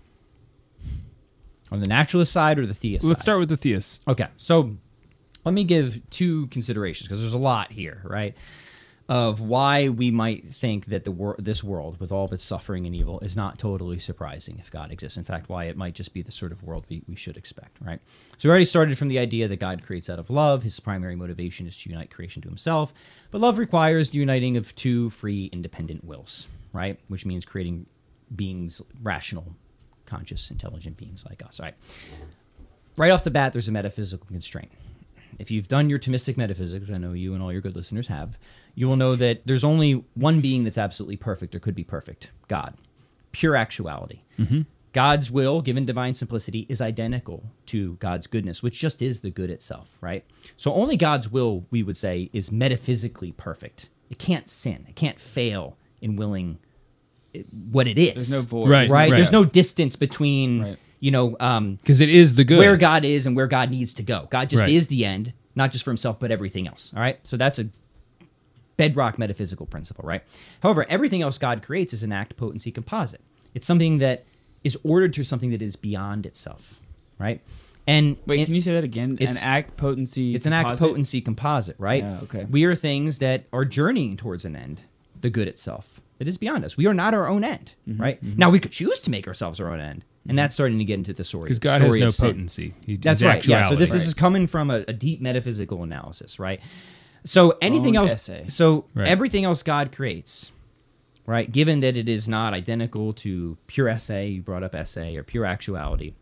On the naturalist side or the theist side? Let's start with the theist. Okay, so let me give two considerations, because there's a lot here, right, of why we might think that this world, with all of its suffering and evil, is not totally surprising if God exists. In fact, why it might just be the sort of world we should expect, right? So we already started from the idea that God creates out of love. His primary motivation is to unite creation to himself. But love requires the uniting of two free, independent wills, right? Which means creating beings, rational, conscious, intelligent beings like us, right? Right off the bat, there's a metaphysical constraint. If you've done your Thomistic metaphysics, which I know you and all your good listeners have, you will know that there's only one being that's absolutely perfect or could be perfect, God. Pure actuality. Mm-hmm. God's will, given divine simplicity, is identical to God's goodness, which just is the good itself, right? So only God's will, we would say, is metaphysically perfect. It can't sin. It can't fail in willing what it is. There's no void. Right? There's no distance between... Right. Because it is the good. Where God is and where God needs to go. God just Right. is the end, not just for himself, but everything else. All right? So that's a bedrock metaphysical principle, right? However, everything else God creates is an act potency composite. It's something that is ordered through something that is beyond itself, right? And Wait, can you say that again? An act potency. It's an act potency composite, right? Yeah, okay. We are things that are journeying towards an end, the good itself. It is beyond us. We are not our own end, right? Now, we could choose to make ourselves our own end. And that's starting to get into the story. Because God has no of sin. potency. That's right. Yeah. So this Right. is coming from a deep metaphysical analysis, right? So anything Own else, essay. so Right. everything else God creates, right? Given that it is not identical to pure essay, you brought up essay, or pure actuality,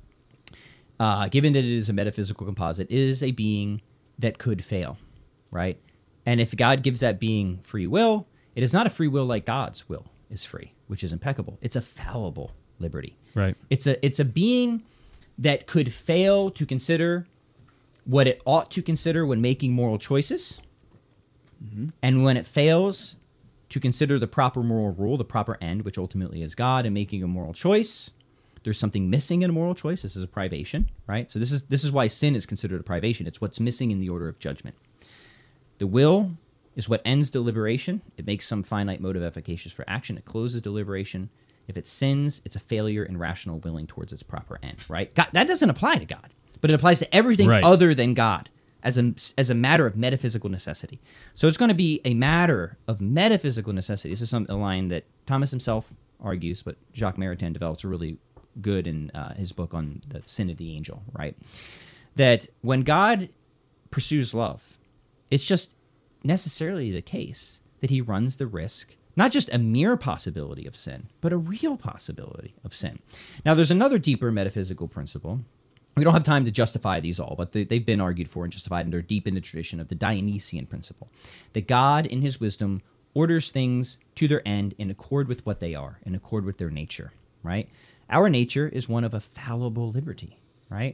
given that it is a metaphysical composite, it is a being that could fail, right? And if God gives that being free will, it is not a free will like God's will is free, which is impeccable. It's a fallible liberty. Right. It's a being that could fail to consider what it ought to consider when making moral choices. Mm-hmm. And when it fails to consider the proper moral rule, the proper end, which ultimately is God, and making a moral choice, there's something missing in a moral choice. This is a privation, right? So this is why sin is considered a privation. It's what's missing in the order of judgment. The will is what ends deliberation. It makes some finite motive efficacious for action. It closes deliberation. If it sins, it's a failure in rational willing towards its proper end, right? God, that doesn't apply to God, but it applies to everything Right. other than God as a matter of metaphysical necessity. So it's going to be a matter of metaphysical necessity. This is a line that Thomas himself argues, but Jacques Maritain develops a really good in his book on the sin of the angel, right? That when God pursues love, it's just necessarily the case that he runs the risk, not just a mere possibility of sin, but a real possibility of sin. Now, there's another deeper metaphysical principle. We don't have time to justify these all, but they've been argued for and justified, and they're deep in the tradition of the Dionysian principle. That God, in his wisdom, orders things to their end in accord with what they are, in accord with their nature, right? Our nature is one of a fallible liberty, right?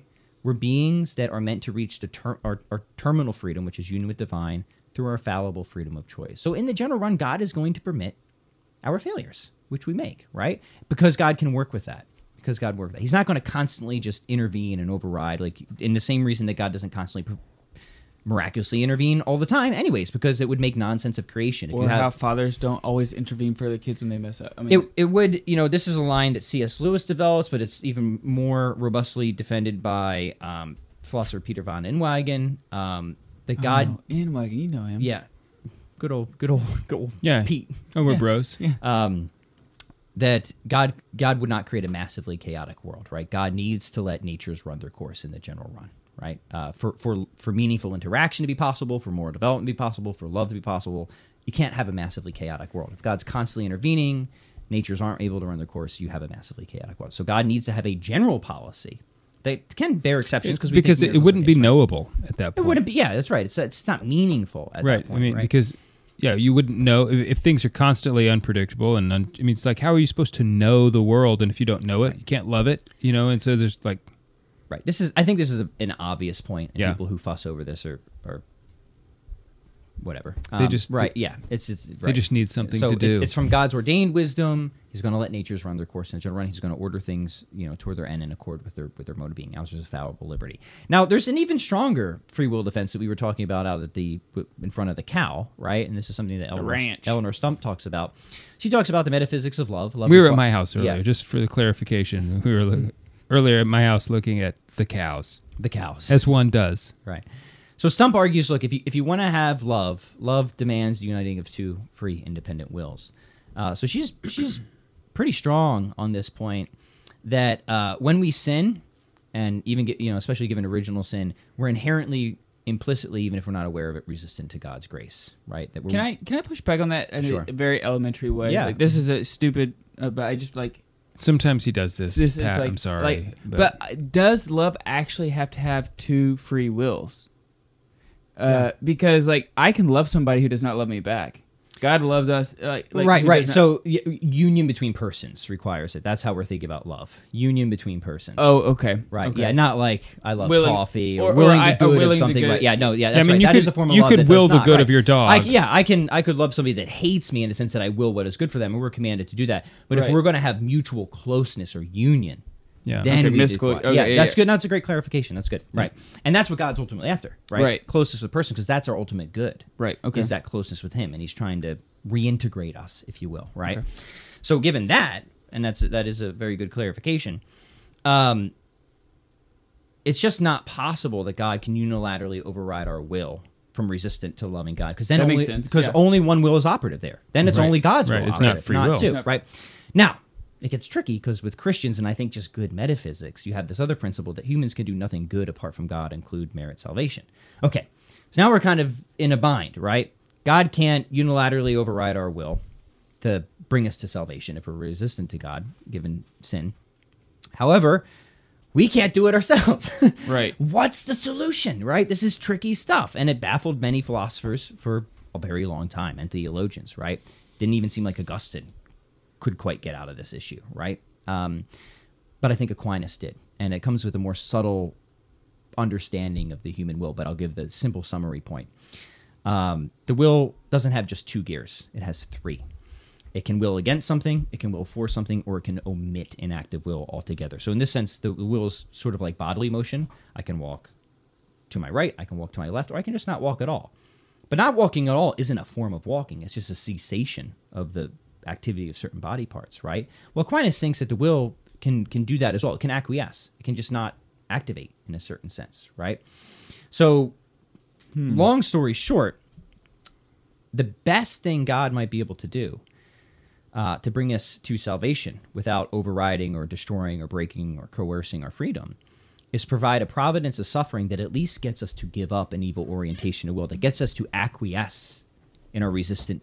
We're beings that are meant to reach our terminal freedom, which is union with divine, through our fallible freedom of choice. So in the general run, God is going to permit our failures, which we make, right? Because God can work with that. Because God worked with that. He's not going to constantly just intervene and override, like in the same reason that God doesn't constantly miraculously intervene all the time anyways, because it would make nonsense of creation. If Or you have, how fathers don't always intervene for their kids when they mess up. I mean, it would, this is a line that C.S. Lewis develops, but it's even more robustly defended by philosopher Peter von Inwagen. That God, Inwagen, you know him. yeah, good old Yeah. Pete. Oh, we're bros. Yeah. That God would not create a massively chaotic world, right? God needs to let natures run their course in the general run, right? For meaningful interaction to be possible, for moral development to be possible, for love to be possible, you can't have a massively chaotic world. If God's constantly intervening, natures aren't able to run their course, you have a massively chaotic world. So God needs to have a general policy. They can bear exceptions Because it wouldn't be knowable at that point. It wouldn't be. Yeah, that's right. It's not meaningful at that point. I mean, right? because you wouldn't know if things are constantly unpredictable, and it's like, how are you supposed to know the world? And if you don't know it, you can't love it, And so there's like, right. I think this is an obvious point, and Yeah. people who fuss over this are whatever. They just right. Yeah, it's they right. just need something So to do. it's from God's ordained wisdom. He's going to let natures run their course in the general run. He's going to order things, toward their end in accord with their mode of being. Ours is a fallible liberty. Now, there's an even stronger free will defense that we were talking about out in front of the cow, right? And this is something that Eleanor Stump talks about. She talks about the metaphysics of love. We were at my house earlier, Yeah. just for the clarification. We were earlier at my house looking at the cows, The cows. as one does. Right. So Stump argues, look, if you want to have love demands the uniting of two free, independent wills. So she's pretty strong on this point that when we sin, and even especially given original sin, we're inherently, implicitly, even if we're not aware of it, resistant to God's grace. Right. That we're, Can I push back on that in Sure. a very elementary way? Yeah. Like, this is a stupid, but I just like. Sometimes he does this. This Pat, is like, I'm sorry, like, but does love actually have to have two free wills? Because like I can love somebody who does not love me back. God loves us. Right. So union between persons requires it. That's how we're thinking about love. Union between persons. Oh, okay. Right. Okay. Yeah. Not like I love Willing- coffee or or willing I- the good willing of the something. good. Right. Yeah. No. Yeah. That's I mean, right. you That could- is a form of you love could that will does the not, good right. of your dog. I could love somebody that hates me in the sense that I will what is good for them, and we're commanded to do that. But if Right. we're going to have mutual closeness or union, Yeah. then Okay, we mystical- do. okay, Yeah, yeah, that's yeah. good. That's a great clarification. That's good. Right. And that's what God's ultimately after. Right. Right. Closeness with person, because that's our ultimate good. Right. Okay. Is that closeness with Him, and He's trying to reintegrate us, if you will. Right. So given that, and that is a very good clarification. It's just not possible that God can unilaterally override our will from resistant to loving God, because then That makes sense, yeah. only one will is operative there. Then it's Right. only God's Right, will. it's not operative, free will. two, It's not- right? Now it gets tricky because with Christians, and I think just good metaphysics, you have this other principle that humans can do nothing good apart from God, include merit salvation. Okay, so now we're kind of in a bind, right? God can't unilaterally override our will to bring us to salvation if we're resistant to God, given sin. However, we can't do it ourselves. Right. What's the solution, right? This is tricky stuff, and it baffled many philosophers for a very long time, and theologians, right? Didn't even seem like Augustine could quite get out of this issue, right? But I think Aquinas did, and it comes with a more subtle understanding of the human will, but I'll give the simple summary point. The will doesn't have just two gears. It has three. It can will against something, it can will for something, or it can omit an active will altogether. So in this sense, the will is sort of like bodily motion. I can walk to my right, I can walk to my left, or I can just not walk at all. But not walking at all isn't a form of walking. It's just a cessation of the activity of certain body parts, right? Well, Aquinas thinks that the will can do that as well. It can acquiesce. It can just not activate in a certain sense, right? So long story short, the best thing God might be able to do to bring us to salvation without overriding or destroying or breaking or coercing our freedom is provide a providence of suffering that at least gets us to give up an evil orientation of will, that gets us to acquiesce in our resistance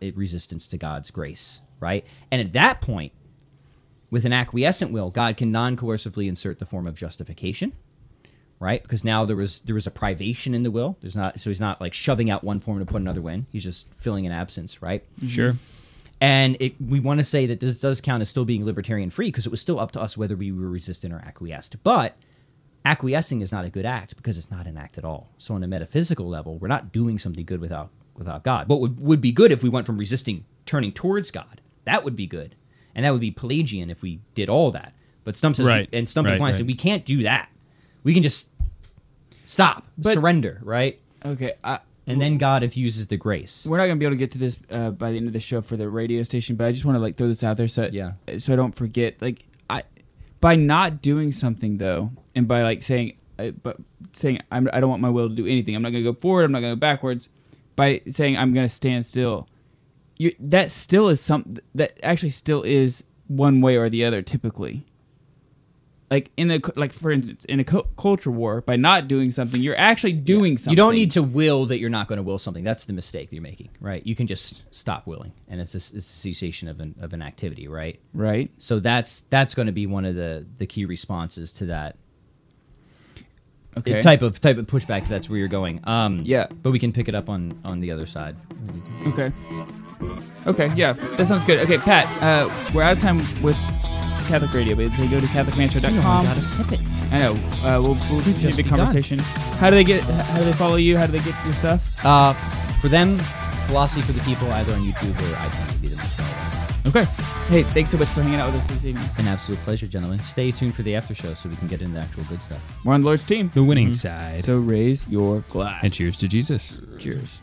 to God's grace, right? And at that point, with an acquiescent will, God can non-coercively insert the form of justification, right? Because now there was a privation in the will. So he's not like shoving out one form to put another in. He's just filling an absence, right? Sure. And we want to say that this does count as still being libertarian free because it was still up to us whether we were resistant or acquiesced. But acquiescing is not a good act because it's not an act at all. So on a metaphysical level, we're not doing something good without God. What would be good if we went from resisting, turning towards God? That would be good. And that would be Pelagian if we did all that. But Stump says, and Stump and Aquinas said, we can't do that. We can just stop, surrender, right? Okay. And then God infuses the grace. We're not going to be able to get to this by the end of the show for the radio station, but I just want to like throw this out there so I don't forget. Like, by not doing something though, and by like saying I don't want my will to do anything. I'm not going to go forward. I'm not going to go backwards. By saying I'm going to stand still, that still is something that actually still is one way or the other typically. Like for instance, in a culture war, by not doing something, you're actually doing something. You don't need to will that you're not going to will something. That's the mistake that you're making, right? You can just stop willing, and it's a cessation of an activity, right? Right. So that's going to be one of the key responses to that. Okay. Type of pushback. If that's where you're going. Yeah. But we can pick it up on the other side. Okay. Okay. Yeah, that sounds good. Okay, Pat. We're out of time with Catholic Radio, but they go to CatholicManShow.com. I gotta sip it. I know. We'll continue the conversation. How do they follow you? How do they get your stuff? For them, Philosophy for the People, either on YouTube or iTunes would be the most follow. Okay. Hey, thanks so much for hanging out with us this evening. An absolute pleasure, gentlemen. Stay tuned for the after show so we can get into the actual good stuff. We're on the Lord's team. The winning side. So raise your glass. And cheers to Jesus. Cheers.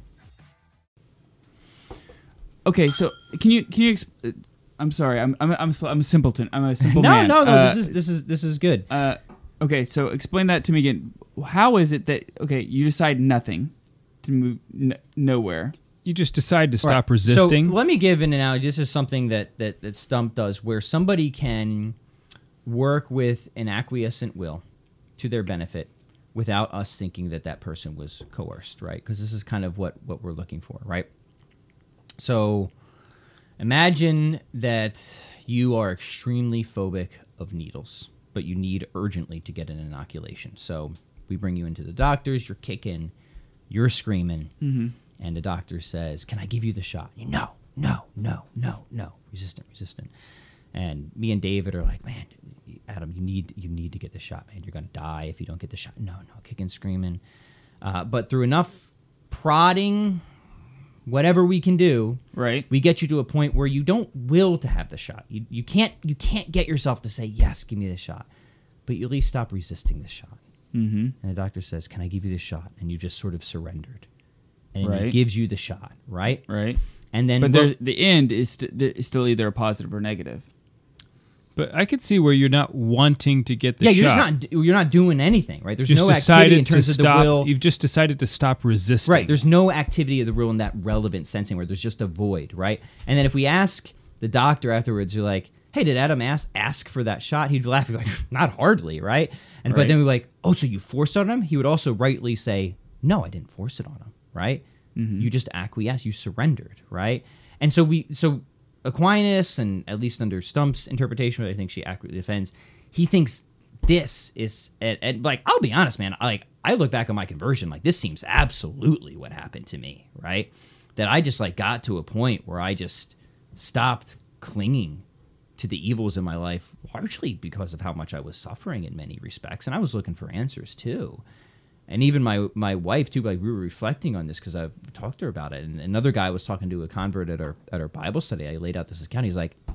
Okay, so can you I'm sorry. I'm a simpleton. I'm a simple man. No. This is good. Okay, so explain that to me again. How is it that you decide nothing to move nowhere? You just decide to stop resisting. So let me give an analogy. This is something that Stump does, where somebody can work with an acquiescent will to their benefit without us thinking that person was coerced, right? Because this is kind of what we're looking for, right? So imagine that you are extremely phobic of needles, but you need urgently to get an inoculation. So we bring you into the doctors, you're kicking, you're screaming, and the doctor says, "Can I give you the shot?" You, no. Resistant. And me and David are like, "Man, Adam, you need to get the shot, man. You're going to die if you don't get the shot." No, kicking, screaming. But through enough prodding, whatever we can do, right, we get you to a point where you don't will to have the shot. You can't get yourself to say, "Yes, give me the shot," but you at least stop resisting the shot. And the doctor says, "Can I give you the shot?" And you just sort of surrendered, and he gives you the shot, right? Right. And then, but the end is still either a positive or negative. But I could see where you're not wanting to get the shot. You're not doing anything, right? There's just no activity in terms of the will. You've just decided to stop resisting. Right. There's no activity of the will in that relevant sensing where there's just a void, right? And then if we ask the doctor afterwards, you're like, "Hey, did Adam ask for that shot?" He'd laugh and be like, "Not hardly, right?" But then we're like, "Oh, so you forced it on him?" He would also rightly say, "No, I didn't force it on him," right? You just acquiesced, you surrendered, right? And so Aquinas, and at least under Stump's interpretation, which I think she accurately defends, he thinks this is, and like, I'll be honest, man, I look back on my conversion, like, this seems absolutely what happened to me, right? That I just like got to a point where I just stopped clinging to the evils in my life, largely because of how much I was suffering in many respects, and I was looking for answers too. And even my wife too, like, we were reflecting on this because I've talked to her about it. And another guy was talking to a convert at our Bible study. I laid out this account. He's like,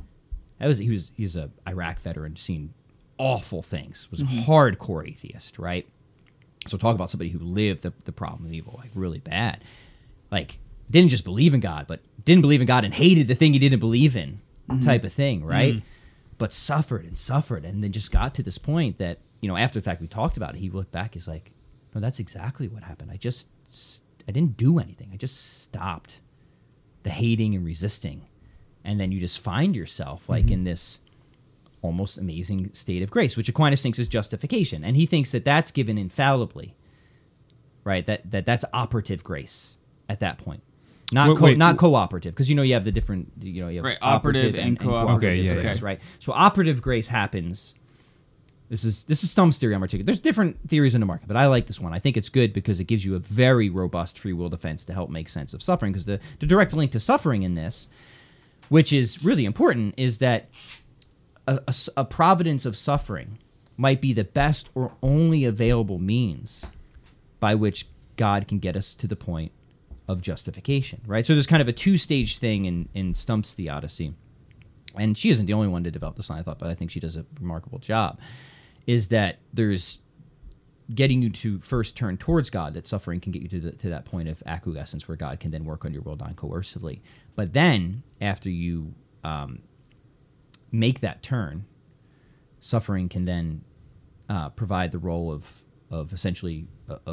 he's a Iraq veteran, seen awful things, was a hardcore atheist, right? So talk about somebody who lived the problem of evil, like, really bad. Like, didn't just believe in God, but didn't believe in God and hated the thing he didn't believe in, type of thing, right? But suffered, and then just got to this point that, after the fact we talked about it, he looked back, he's like, "No, that's exactly what happened. I didn't do anything. I just stopped the hating and resisting." And then you just find yourself like in this almost amazing state of grace, which Aquinas thinks is justification. And he thinks that that's given infallibly, right? That's operative grace at that point. Not cooperative, because you have the different, you have right, operative and cooperative grace, right? So operative grace happens. This is Stump's theory I'm articulating. There's different theories in the market, but I like this one. I think it's good because it gives you a very robust free will defense to help make sense of suffering, because the direct link to suffering in this, which is really important, is that a providence of suffering might be the best or only available means by which God can get us to the point of justification, right? So there's kind of a two-stage thing in Stump's theodicy. And she isn't the only one to develop this line of thought, but I think she does a remarkable job, is that there's getting you to first turn towards God, that suffering can get you to that point of acquiescence where God can then work on your will non-coercively. But then, after you make that turn, suffering can then provide the role of essentially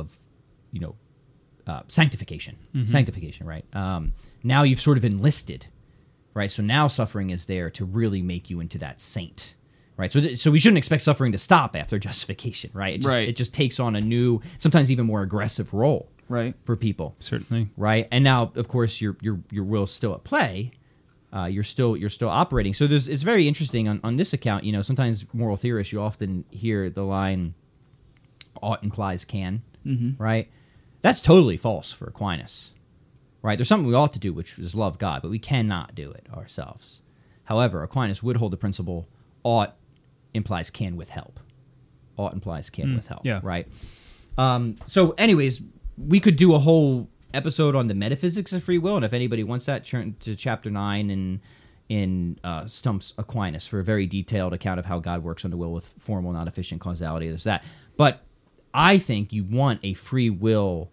sanctification. Sanctification, right? Now you've sort of enlisted, right? So now suffering is there to really make you into that saint, right? So we shouldn't expect suffering to stop after justification, right? It just takes on a new, sometimes even more aggressive role, Right. for people, Certainly. right? And now, of course, your will's still at play. You're still operating. So it's very interesting on this account. Sometimes moral theorists, you often hear the line, "ought implies can," right? That's totally false for Aquinas, right? There's something we ought to do, which is love God, but we cannot do it ourselves. However, Aquinas would hold the principle, ought implies can with help. Ought implies can with help, yeah. right? So anyways, we could do a whole episode on the metaphysics of free will, and if anybody wants that, turn to chapter 9 in Stump's Aquinas for a very detailed account of how God works on the will with formal, not efficient causality. There's that. But I think you want a free will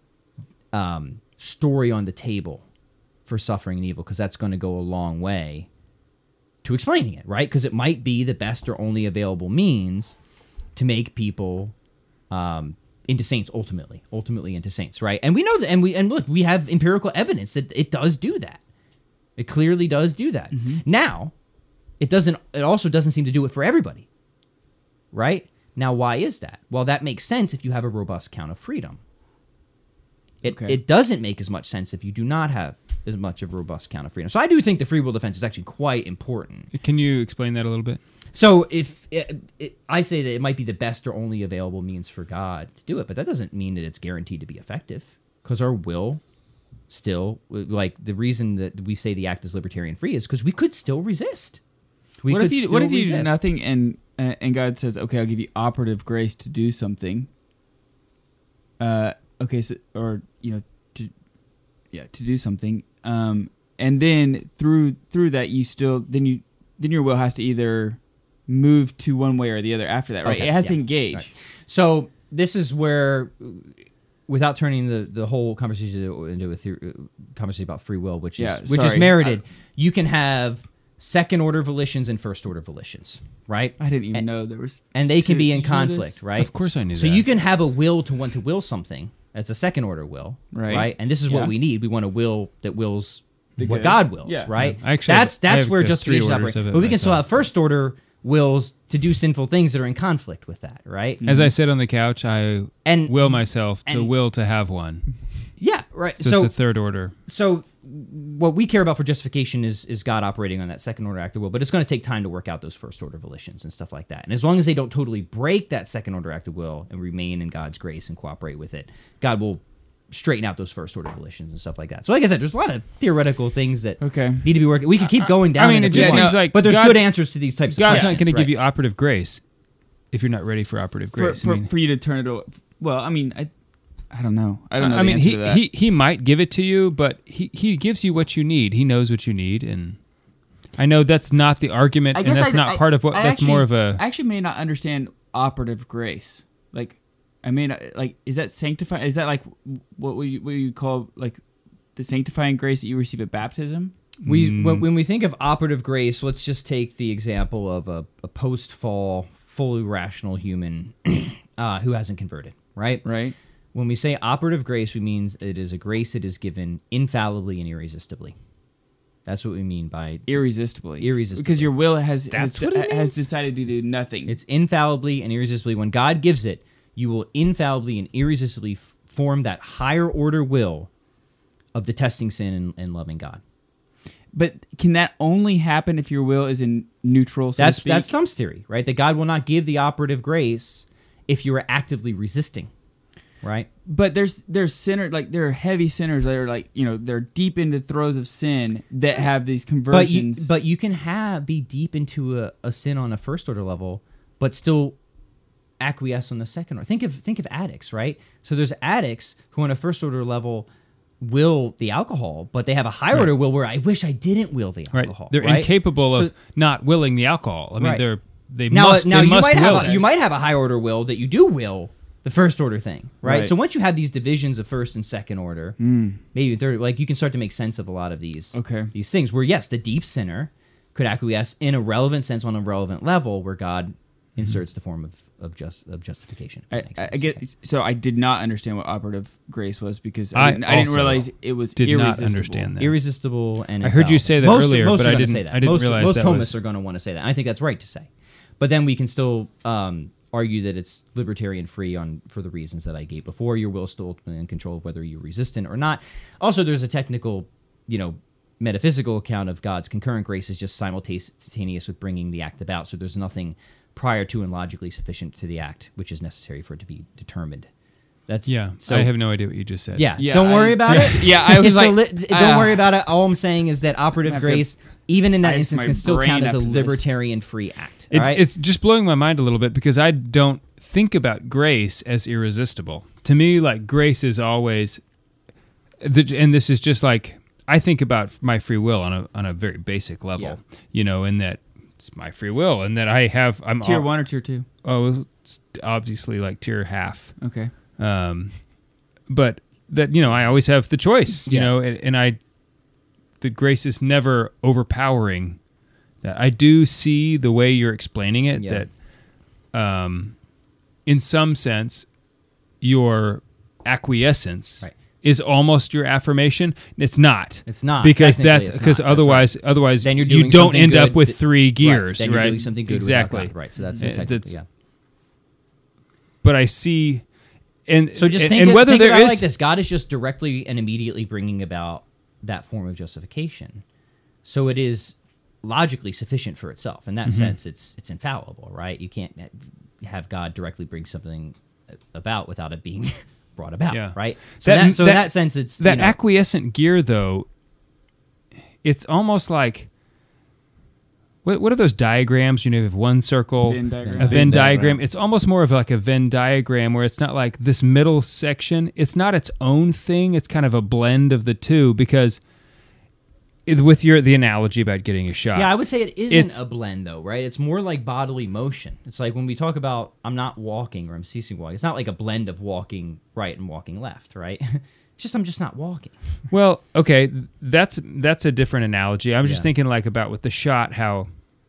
story on the table for suffering and evil, because that's going to go a long way to explaining it, right? Because it might be the best or only available means to make people into saints ultimately into saints, right? And we know that, and look, we have empirical evidence that it does do that. It clearly does do that. Now, it also doesn't seem to do it for everybody, right? Now, why is that? Well, that makes sense if you have a robust count of freedom. It doesn't make as much sense if you do not have as much of a robust count of freedom. So I do think the free will defense is actually quite important. Can you explain that a little bit? So if I say that it might be the best or only available means for God to do it, but that doesn't mean that it's guaranteed to be effective, because our will still, like the reason that we say the act is libertarian free is because we could still resist. What if you do nothing and God says, okay, I'll give you operative grace to do something. To do something. And then through that you still then your will has to either move to one way or the other after that, right? Okay, it has to yeah, engage. right. So this is where, without turning the whole conversation into a conversation about free will, which is merited, you can have second order volitions and first order volitions, right? I didn't even know there was, and they can be in Did you know this? conflict, right? Of course I knew that. So you can have a will to want to will something. That's a second order will, right? And this is what we need. We want a will that wills what good. God wills, Yeah. right? I actually That's have where three justification orders operates. of it But we can still myself. have first order wills to do sinful things that are in conflict with that, right? As I sit on the couch, I And- will myself to and- will to have one. Yeah, right. So it's a third order. So what we care about for justification is God operating on that second order act of will, but it's going to take time to work out those first order volitions and stuff like that. And as long as they don't totally break that second order act of will and remain in God's grace and cooperate with it, God will straighten out those first order volitions and stuff like that. So like I said, there's a lot of theoretical things that need to be worked. We could keep going down. I mean, it just seems like but there's God's- good answers to these types of God's questions. not going to right? give you operative grace if you're not ready for operative grace. for you to turn it. Well, I mean, I don't know. I don't know. I mean, the answer to that. he might give it to you, but he gives you what you need. He knows what you need, and I know that's not the argument, and that's not part of what. That's more of a. I actually may not understand operative grace. Like, I mean, like, is that sanctifying? Is that like what you call like the sanctifying grace that you receive at baptism? When we think of operative grace, let's just take the example of a post-fall, fully rational human who hasn't converted, right? Right. When we say operative grace, we mean it is a grace that is given infallibly and irresistibly. That's what we mean by Irresistibly. Irresistibly. Because your will has what has decided to do nothing. It's infallibly and irresistibly. When God gives it, you will infallibly and irresistibly form that higher order will of detesting sin and loving God. But can that only happen if your will is in neutral? So to speak? That's Stump's theory, right? That God will not give the operative grace if you are actively resisting, right? But there's sinners, like there are heavy sinners that are like, they're deep into throes of sin that have these conversions. But you can be deep into a sin on a first order level, but still acquiesce on the second order. Think of addicts, right? So there's addicts who on a first order level will the alcohol, but they have a higher order will where I wish I didn't will the alcohol. They're right? incapable of not willing the alcohol. I mean, Right. they Now must you will might have it. you might have a higher order will that you do will the first order thing, right? Right. So once you have these divisions of first and second order, maybe third, like you can start to make sense of a lot of these these things. Where yes, the deep sinner could acquiesce in a relevant sense on a relevant level, where God inserts the form of justification. If that makes sense. I get. So I did not understand what operative grace was because I I didn't also realize it was did not irresistible. understand that. Irresistible and I heard you infallible. say that most, earlier, most but are I gonna didn't- say that. I didn't most, realize most that Thomists was- are going to want to say that. I think that's right to say, but then we can still argue that it's libertarian free for the reasons that I gave before. Your will is still ultimately in control of whether you're resistant or not. Also, there's a technical, metaphysical account of God's concurrent grace is just simultaneous with bringing the act about. So there's nothing prior to and logically sufficient to the act, which is necessary for it to be determined. That's So I have no idea what you just said. yeah, Yeah, don't worry about it. Yeah, I was don't worry about it. All I'm saying is that operative have to grace, even in that ice instance, my can still count brain as a after this. libertarian free act. All right? It's just blowing my mind a little bit because I don't think about grace as irresistible. To me, like grace is always, and this is just like I think about my free will on a very basic level, in that it's my free will and that I'm Tier 1 or tier 2? Oh, it's obviously like tier half. Okay. But that I always have the choice, and the grace is never overpowering. That I do see the way you're explaining it. Yeah. That, in some sense, your acquiescence is almost your affirmation. It's not. It's not. because Technically, that's it's because not. That's otherwise Then you're you doing don't something end up good with that- 3 gears, Then right? you're doing something good exactly. without God. Right. So that's the technical. Yeah. But I see, and So just and whether think there about is it like this: God is just directly and immediately bringing about that form of justification. So it is logically sufficient for itself. In that Mm-hmm. sense, it's infallible, right? You can't have God directly bring something about without it being brought about, Yeah. right? So in That- that sense, it's that acquiescent gear, though, it's almost like what are those diagrams? You have one circle, Venn diagram. a Venn diagram. diagram. It's almost more of like a Venn diagram where it's not like this middle section. It's not its own thing. It's kind of a blend of the two because with the analogy about getting a shot. Yeah, I would say it isn't It's- a blend, though, right? It's more like bodily motion. It's like when we talk about I'm not walking or I'm ceasing walking, it's not like a blend of walking right and walking left, right? It's just I'm just not walking. Well, okay, that's a different analogy. I'm just Yeah. thinking like about with the shot how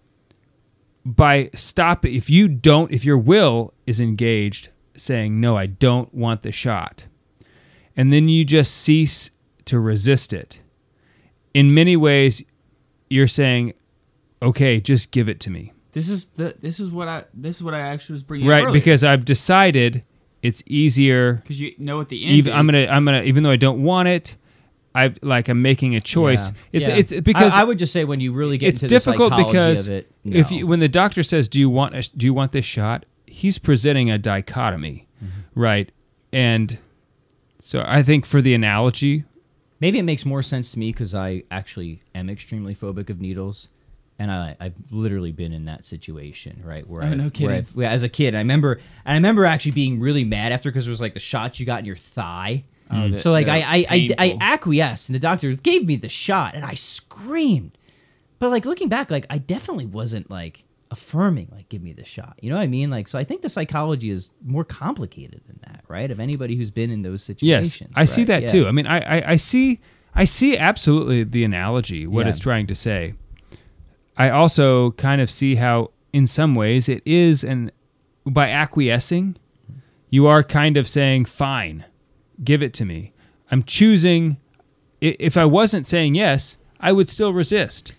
by if your will is engaged saying no, I don't want the shot, and then you just cease to resist it. In many ways, you're saying, okay, just give it to me, This is what I actually was bringing right? up Because I've decided it's easier. because you know what the end is. I'm gonna even though I don't want it, I'm making a choice. Yeah. It's because I would just say when you really get it's into the difficult psychology because of it, if when the doctor says, do you want this shot? He's presenting a dichotomy, right? And so I think for the analogy, maybe it makes more sense to me because I actually am extremely phobic of needles, and I've literally been in that situation, right? Where no kidding. as a kid, I remember actually being really mad after because it was like the shots you got in your thigh. So like I painful. acquiesced, and the doctor gave me the shot, and I screamed. But like looking back, like I definitely wasn't like affirming, like give me the shot. You know what I mean? Like so, I think the psychology is more complicated than that, right? Of anybody who's been in those yes, situations. I see right? that Yeah. too. I mean, I see absolutely the analogy, what Yeah. it's trying to say. I also kind of see how, in some ways, it is, and by acquiescing, you are kind of saying, fine, give it to me. I'm choosing. If I wasn't saying yes, I would still resist.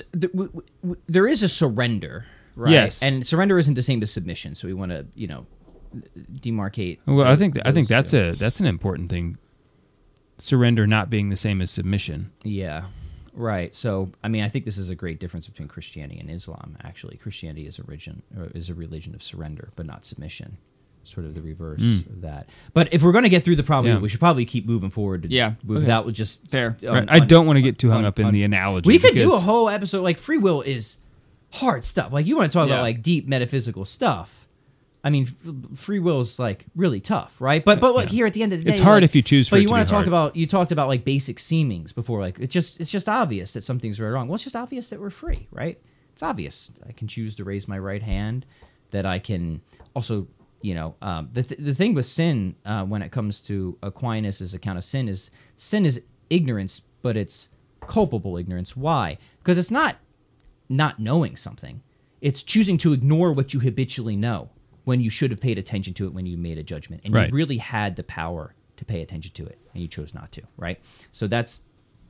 There is a surrender, right? Yes. And surrender isn't the same as submission, so we want to, demarcate. Well, I think those that's two. that's an important thing. Surrender not being the same as submission. Yeah. Right. So, I mean, I think this is a great difference between Christianity and Islam. Actually, Christianity is a religion of surrender, but not submission. Sort of the reverse of that. But if we're going to get through the problem, Yeah. we should probably keep moving forward. Yeah. Without just Fair. Right. I don't want to get too hung up in the analogy. We could do because- a whole episode like free will is hard stuff. Like you want to talk Yeah. about like deep metaphysical stuff. I mean, free will is like really tough, right? But look, here at the end of the day, It's hard like, if you choose for But it you to want be to talk hard. about you talked about like basic seemings before, like it's just obvious that something's right or wrong. Well, it's just obvious that we're free, right? It's obvious. I can choose to raise my right hand. That I can also, the thing with sin when it comes to Aquinas' account of sin is ignorance, but it's culpable ignorance. Why? Because it's not knowing something. It's choosing to ignore what you habitually know when you should have paid attention to it when you made a judgment. And Right. you really had the power to pay attention to it, and you chose not to, right? So that's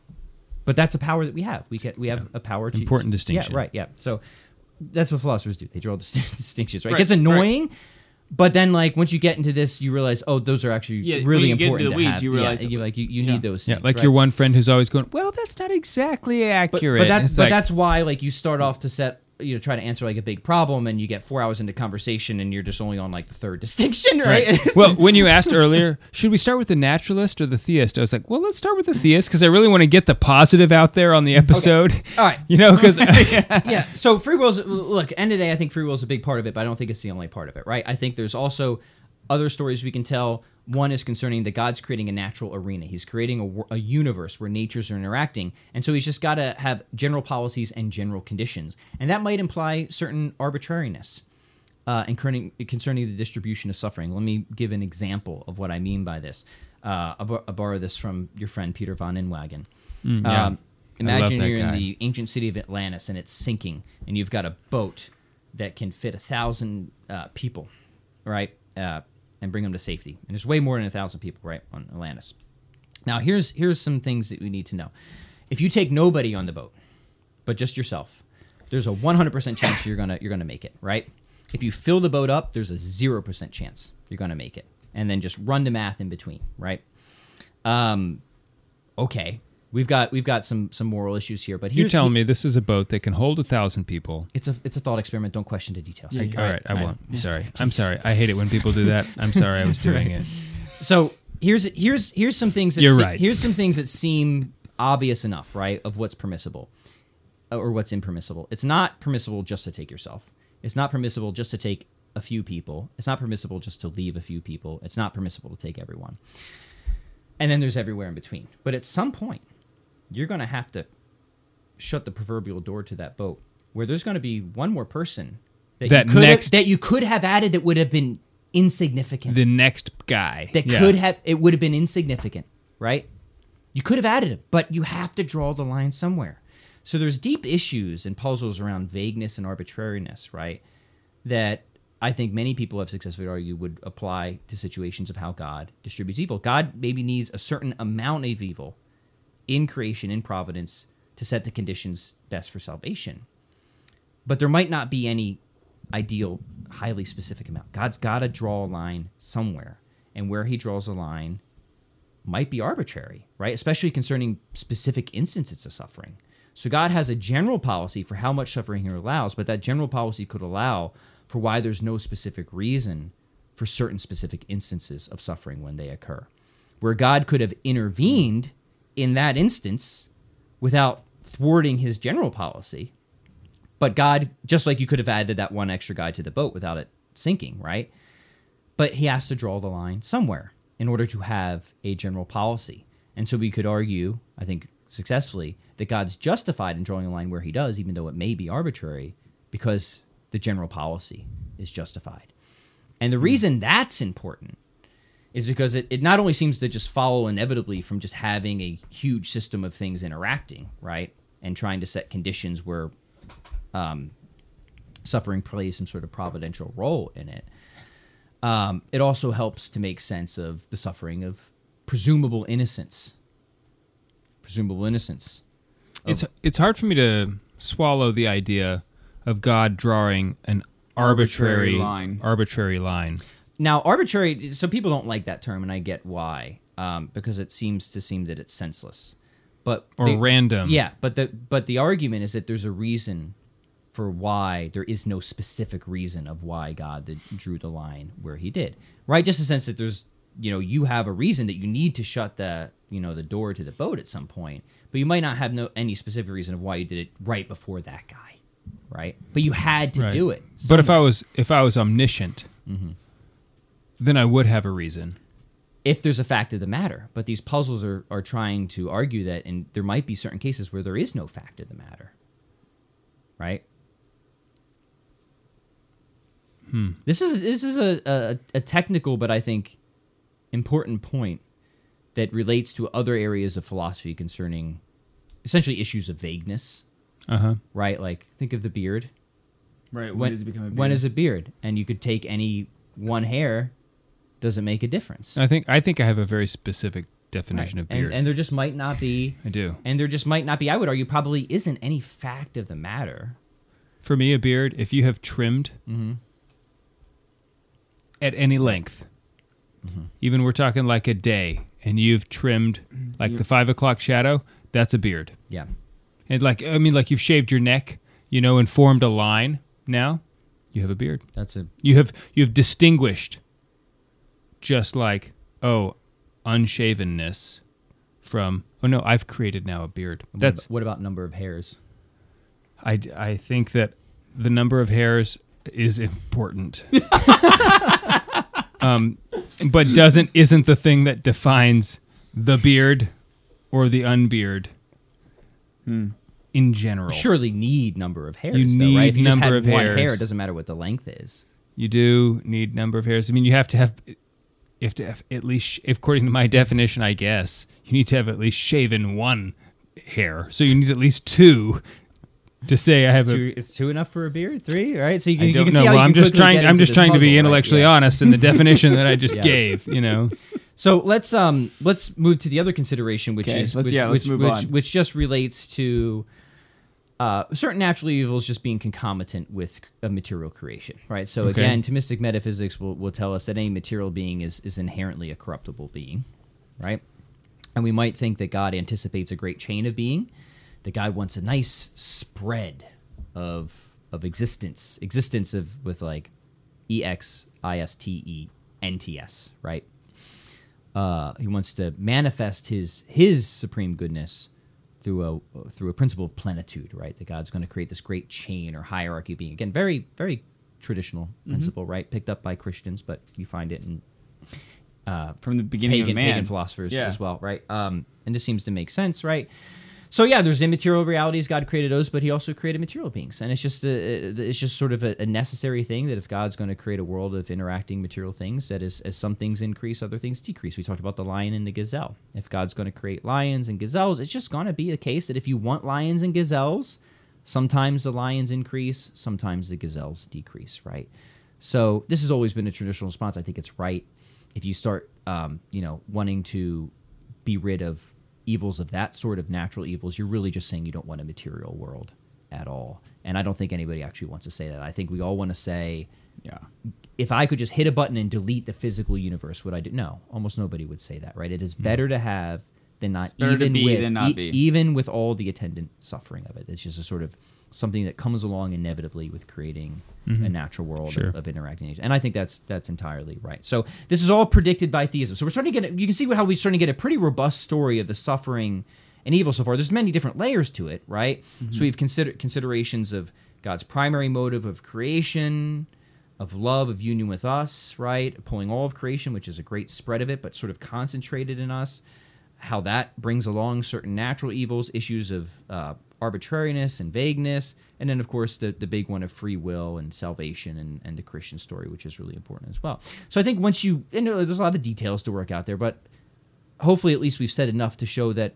a power that we have. We have a power to... Important distinction. Yeah, right, yeah. So that's what philosophers do. They draw distinctions, right? Right, It gets annoying, but then like once you get into this, you realize, oh, those are actually Yeah, when really you get into important the to weeds, have. you realize yeah, that, you yeah. need those Yeah, things, like right? your one friend who's always going, well, that's not exactly accurate. But that's why like you start off to try to answer like a big problem, and you get 4 hours into conversation, and you're just only on like the third distinction, right? Right. Well, when you asked earlier, should we start with the naturalist or the theist? I was like, well, let's start with the theist because I really want to get the positive out there on the episode. All right. Because Yeah. So free will's look. End of the day, I think free will is a big part of it, but I don't think it's the only part of it, right? I think there's also other stories we can tell. One is concerning that God's creating a natural arena. He's creating a universe where natures are interacting, and so he's just got to have general policies and general conditions, and that might imply certain arbitrariness. And concerning the distribution of suffering. Let me give an example of what I mean by this. I borrow this from your friend Peter von Inwagen. yeah. Imagine that you're in guy. the ancient city of Atlantis and it's sinking, and you've got a boat that can fit 1,000 people, right? And bring them to safety. And there's way more than 1,000 people, right, on Atlantis. Now, here's some things that we need to know. If you take nobody on the boat, but just yourself, there's a 100% chance you're gonna make it, right? If you fill the boat up, there's a 0% chance you're gonna make it. And then just run the math in between, right? Okay, we've got some moral issues here, but you're here's telling me this is a boat that can hold 1,000 people. it's a thought experiment. Don't question the details. All right, I All right. won't. Sorry. I'm sorry. I hate it when people do that. I'm sorry I was doing it. So here's some things that You're right. Here's some things that seem obvious enough, right? Of what's permissible or what's impermissible. It's not permissible just to take yourself. It's not permissible just to take a few people. It's not permissible just to leave a few people. It's not permissible to take everyone. And then there's everywhere in between. But at some point, you're going to have to shut the proverbial door to that boat, where there's going to be one more person that you could have added that would have been insignificant. The next guy. It would have been insignificant, right? You could have added it, but you have to draw the line somewhere. So there's deep issues and puzzles around vagueness and arbitrariness, right? That I think many people have successfully argued would apply to situations of how God distributes evil. God maybe needs a certain amount of evil in creation, in providence, to set the conditions best for salvation. But there might not be any ideal, highly specific amount. God's got to draw a line somewhere. And where he draws a line might be arbitrary, right? Especially concerning specific instances of suffering. So God has a general policy for how much suffering he allows, but that general policy could allow for why there's no specific reason for certain specific instances of suffering when they occur. Where God could have intervened in that instance without thwarting his general policy, but God, just like you could have added that one extra guy to the boat without it sinking, right? But he has to draw the line somewhere in order to have a general policy. And so we could argue, I think successfully, that God's justified in drawing a line where he does, even though it may be arbitrary, because the general policy is justified. And the reason that's important is because it not only seems to just follow inevitably from just having a huge system of things interacting, right, and trying to set conditions where suffering plays some sort of providential role in it. It also helps to make sense of the suffering of presumable innocence. It's hard for me to swallow the idea of God drawing an arbitrary line. Now, arbitrary, so people don't like that term, and I get why, because it seems that it's senseless. Random. Yeah, but the argument is that there's a reason for why there is no specific reason of why God drew the line where he did, right? Just a sense that there's, you have a reason that you need to shut the door to the boat at some point, but you might not have any specific reason of why you did it right before that guy, right? But you had to do it. But if I was omniscient, then I would have a reason. If there's a fact of the matter. But these puzzles are trying to argue that, and there might be certain cases where there is no fact of the matter. Right? This is a technical, but I think important point that relates to other areas of philosophy concerning essentially issues of vagueness. Right? Like, think of the beard. Right. When does it become a beard? When is a beard? And you could take any one hair. Does it make a difference? I think I have a very specific definition of beard. And there just might not be. I do. And there just might not be. I would argue probably isn't any fact of the matter. For me, a beard, if you have trimmed at any length, even we're talking like a day, and you've trimmed like the 5 o'clock shadow, that's a beard. Yeah. And like you've shaved your neck, and formed a line. Now, you have a beard. You have distinguished. Just like, unshavenness from, I've created now a beard. What about number of hairs? I think that the number of hairs is important. But isn't the thing that defines the beard or the unbeard in general. You surely need number of hairs, you need right? If you number just had of one hairs. hair, it doesn't matter what the length is. You do need number of hairs. I mean, you have to have at least, according to my definition, I guess, you need to have at least shaven one hair. So you need at least two to say I have Is two enough for a beard? 3, right? So I don't know. Well, I'm just trying to be intellectually honest in the definition that I just gave. So let's move to the other consideration, which just relates to certain natural evils just being concomitant with a material creation, right? So again, Thomistic metaphysics will tell us that any material being is inherently a corruptible being, right? And we might think that God anticipates a great chain of being, that God wants a nice spread of existence with like EXISTENTS, right? He wants to manifest his supreme goodness through a principle of plenitude, right? That God's going to create this great chain or hierarchy of being. Again, very, very traditional principle, right? Picked up by Christians, but you find it in from the beginning of man. Pagan philosophers as well, right? And this seems to make sense, right? So yeah, there's immaterial realities. God created those, but He also created material beings, and it's just sort of a necessary thing that if God's going to create a world of interacting material things, that as some things increase, other things decrease. We talked about the lion and the gazelle. If God's going to create lions and gazelles, it's just going to be the case that if you want lions and gazelles, sometimes the lions increase, sometimes the gazelles decrease, right? So this has always been a traditional response. I think it's right. If you start, wanting to be rid of evils of that sort of natural evils, you're really just saying you don't want a material world at all. And I don't think anybody actually wants to say that. I think we all want to say, if I could just hit a button and delete the physical universe, would I do? No, almost nobody would say that, right? It is better to have than not, even with all the attendant suffering of it. It's just a sort of something that comes along inevitably with creating a natural world of interacting agents. And I think that's entirely right. So this is all predicted by theism. So we're starting to get, you can see how we're starting to get a pretty robust story of the suffering and evil so far. There's many different layers to it, right? So we've considerations of God's primary motive of creation, of love, of union with us, right? Pulling all of creation, which is a great spread of it, but sort of concentrated in us. How that brings along certain natural evils, issues of arbitrariness and vagueness, and then, of course, the big one of free will and salvation and the Christian story, which is really important as well. So I think once there's a lot of details to work out there, but hopefully at least we've said enough to show that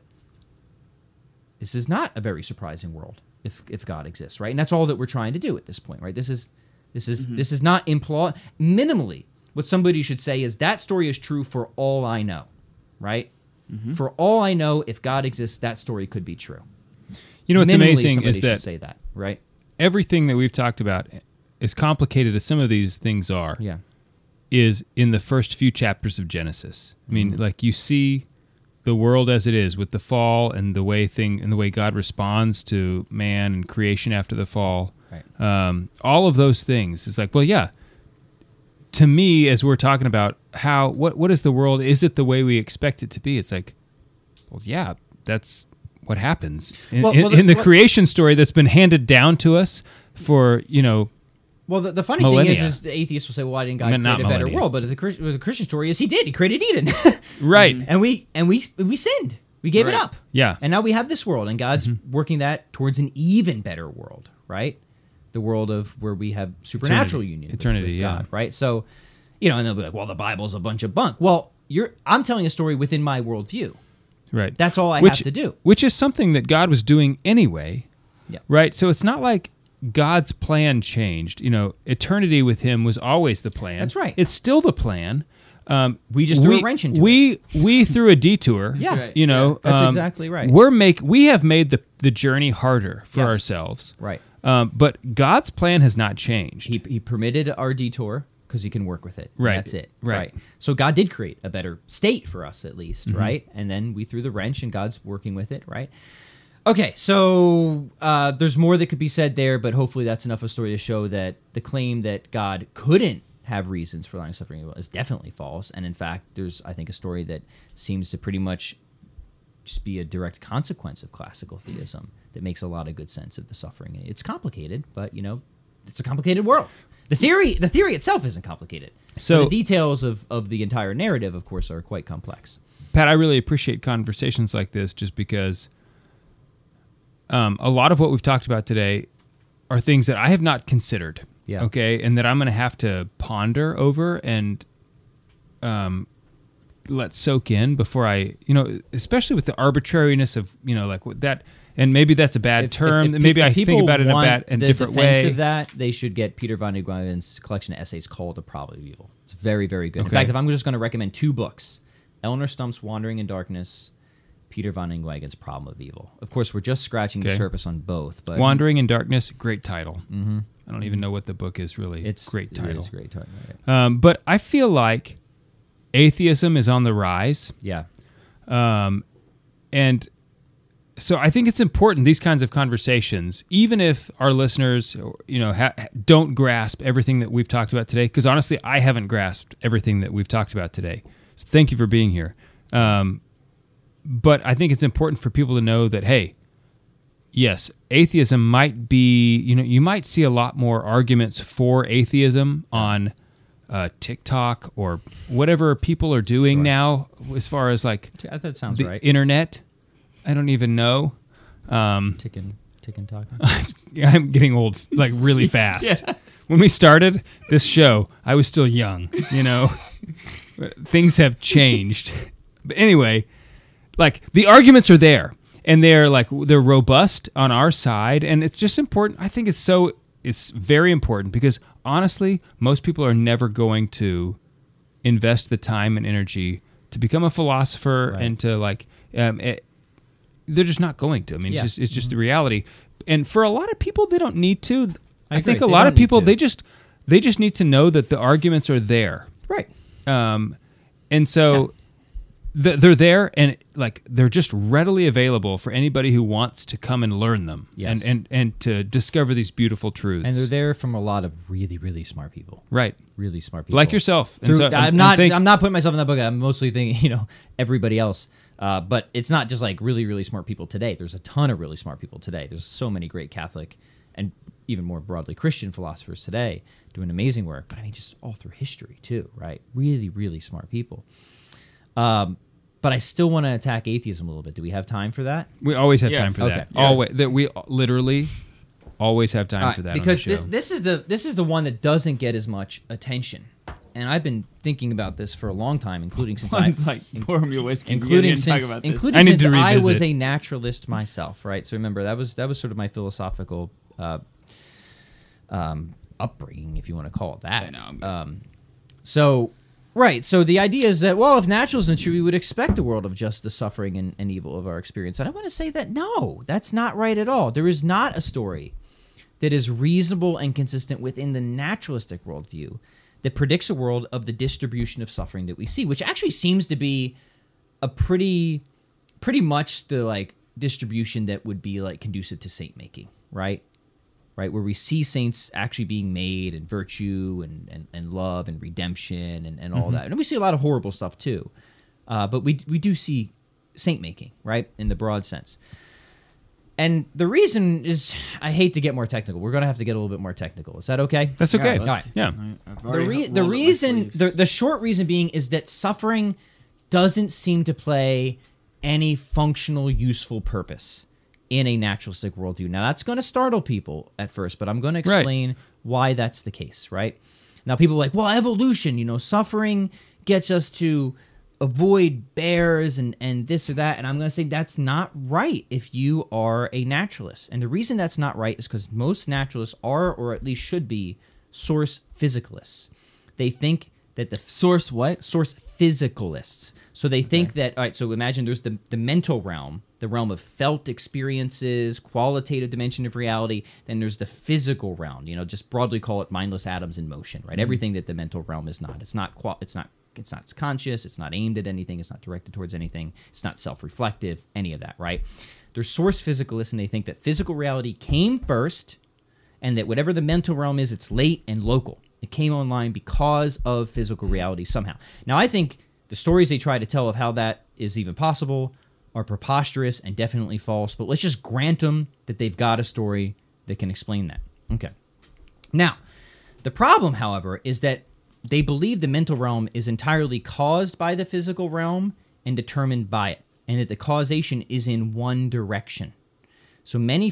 this is not a very surprising world if God exists, right? And that's all that we're trying to do at this point, right? This is not minimally what somebody should say is that story is true for all I know, right? For all I know, if God exists, that story could be true. You know what's amazing is that say that, right? Everything that we've talked about, as complicated as some of these things are, is in the first few chapters of Genesis. I mean, like you see the world as it is with the fall and the way God responds to man and creation after the fall. Right. All of those things. It's like, well, yeah. To me, as we're talking about what is the world? Is it the way we expect it to be? It's like, well, yeah, that's what happens in the creation story that's been handed down to us for Well, the funny millennia. thing is the atheists will say, "Well, why didn't God Not create a better millennia. world?" But the Christian story is He did. He created Eden, Right. and we sinned. We gave it Right. up. Yeah. And now we have this world, and God's working that towards an even better world, right? The world of where we have supernatural union, Eternity, with yeah. God, right? So, and they'll be like, "Well, the Bible's a bunch of bunk." Well, I'm telling a story within my worldview. Right. That's all I have to do. Which is something that God was doing anyway. Yeah. Right? So it's not like God's plan changed. Eternity with him was always the plan. That's right. It's still the plan. We just threw a wrench into it. We threw a detour. Yeah. Right. That's exactly right. We have made the journey harder for Yes. ourselves. Right. But God's plan has not changed. He permitted our detour because He can work with it. Right. That's it. Right. So God did create a better state for us, at least, Mm-hmm. right? And then we threw the wrench, and God's working with it, right? Okay, so there's more that could be said there, but hopefully that's enough of a story to show that the claim that God couldn't have reasons for allowing suffering is definitely false. And in fact, there's, I think, a story that seems to pretty much just be a direct consequence of classical theism that makes a lot of good sense of the suffering. It's complicated, but it's a complicated world. The theory itself isn't complicated. So- But the details of the entire narrative, of course, are quite complex. Pat, I really appreciate conversations like this just because a lot of what we've talked about today are things that I have not considered. Yeah. Okay. And that I'm going to have to ponder over and let soak in before I, especially with the arbitrariness of, like that. And maybe that's a bad term. Maybe I think about it in a different way. Of that, they should get Peter von Inwagen's collection of essays called The Probability of Evil. It's very, very good. In Okay. fact, if I'm just going to recommend two books, Eleanor Stump's Wandering in Darkness, Peter von Inwagen's Problem of Evil. Of course, we're just scratching the Okay. surface on both. But Wandering in Darkness, great title. Mm-hmm. I don't even know what the book is really. it's great title. It is a great title. Right. But I feel like atheism is on the rise. Yeah. And so I think it's important, these kinds of conversations, even if our listeners, don't grasp everything that we've talked about today, because honestly, I haven't grasped everything that we've talked about today. So thank you for being here. But I think it's important for people to know that, hey, yes, atheism might be, you might see a lot more arguments for atheism on TikTok or whatever people are doing now as far as like That sounds the right. internet. I don't even know. Ticking talking. I'm getting old like really fast. When we started this show, I was still young, Things have changed. But anyway, like the arguments are there and they're robust on our side, and it's just important. I think it's very important because honestly, most people are never going to invest the time and energy to become a philosopher and to they're just not going to. I mean, Yeah. it's just the reality. And for a lot of people, they don't need to. I agree. think a They lot don't of people need to. they just need to know that the arguments are there. Right. And so they're there, and they're just readily available for anybody who wants to come and learn them, Yes. and to discover these beautiful truths. And they're there from a lot of really, really smart people. right, Really smart people. like yourself. And so- I'm and not think- I'm not putting myself in that book. I'm mostly thinking, everybody else. But it's not just like really, really smart people today. There's a ton of really smart people today. There's so many great Catholic and even more broadly Christian philosophers today doing amazing work. But I mean, just all through history too, right? Really, really smart people. But I still want to attack atheism a little bit. Do we have time for that? we always have Yes. time for Okay. that. Yeah. Always that we literally always have time All right, for that. because on the show. this is the one that doesn't get as much attention. And I've been thinking about this for a long time, including since One's like, pour me a whiskey. including You gotta since talk about this. including I need since to I was revisit. a naturalist myself, right? So remember that was sort of my philosophical upbringing, if you want to call it that. I know, I'm good. So the idea is that, well, if naturalism is true, we would expect a world of just the suffering and evil of our experience. And I want to say that no, that's not right at all. There is not a story that is reasonable and consistent within the naturalistic worldview that predicts a world of the distribution of suffering that we see, which actually seems to be a pretty much the distribution that would be conducive to saint making, right? Right, where we see saints actually being made, and virtue and love and redemption and all that. And we see a lot of horrible stuff too. But we do see saint making, right, in the broad sense. And the reason is, I hate to get more technical. We're going to have to get a little bit more technical. Is that okay? That's okay. Yeah, let's- Yeah. The reason, the short reason being is that suffering doesn't seem to play any functional, useful purpose in a naturalistic worldview. Now, that's going to startle people at first, but I'm going to explain why that's the case, right? Now, people are like, well, evolution, suffering gets us to avoid bears and this or that. And I'm going to say that's not right if you are a naturalist. And the reason that's not right is because most naturalists are, or at least should be, source physicalists. They think that the Source what? source physicalists. So they think that, all right, so imagine there's the mental realm, the realm of felt experiences, qualitative dimension of reality. Then there's the physical realm, just broadly call it mindless atoms in motion, right? Everything that the mental realm is not. It's not conscious, it's not aimed at anything, it's not directed towards anything, it's not self-reflective, any of that, right? They're source physicalists, and they think that physical reality came first, and that whatever the mental realm is, it's late and local. It came online because of physical reality somehow. Now, I think the stories they try to tell of how that is even possible are preposterous and definitely false, but let's just grant them that they've got a story that can explain that. Okay. Now, the problem, however, is that they believe the mental realm is entirely caused by the physical realm and determined by it, and that the causation is in one direction. So many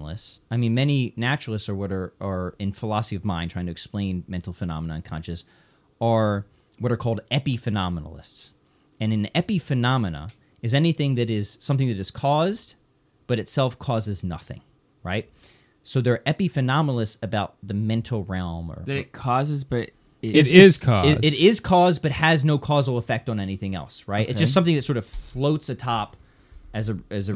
many naturalists, or what are in philosophy of mind trying to explain mental phenomena and conscious, are what are called epiphenomenalists. And an epiphenomena is anything that is something that is caused, but itself causes nothing, right? So they're epiphenomenalists about the mental realm, or That it causes, but It is caused. It is caused, but has no causal effect on anything else, right? Okay. It's just something that sort of floats atop as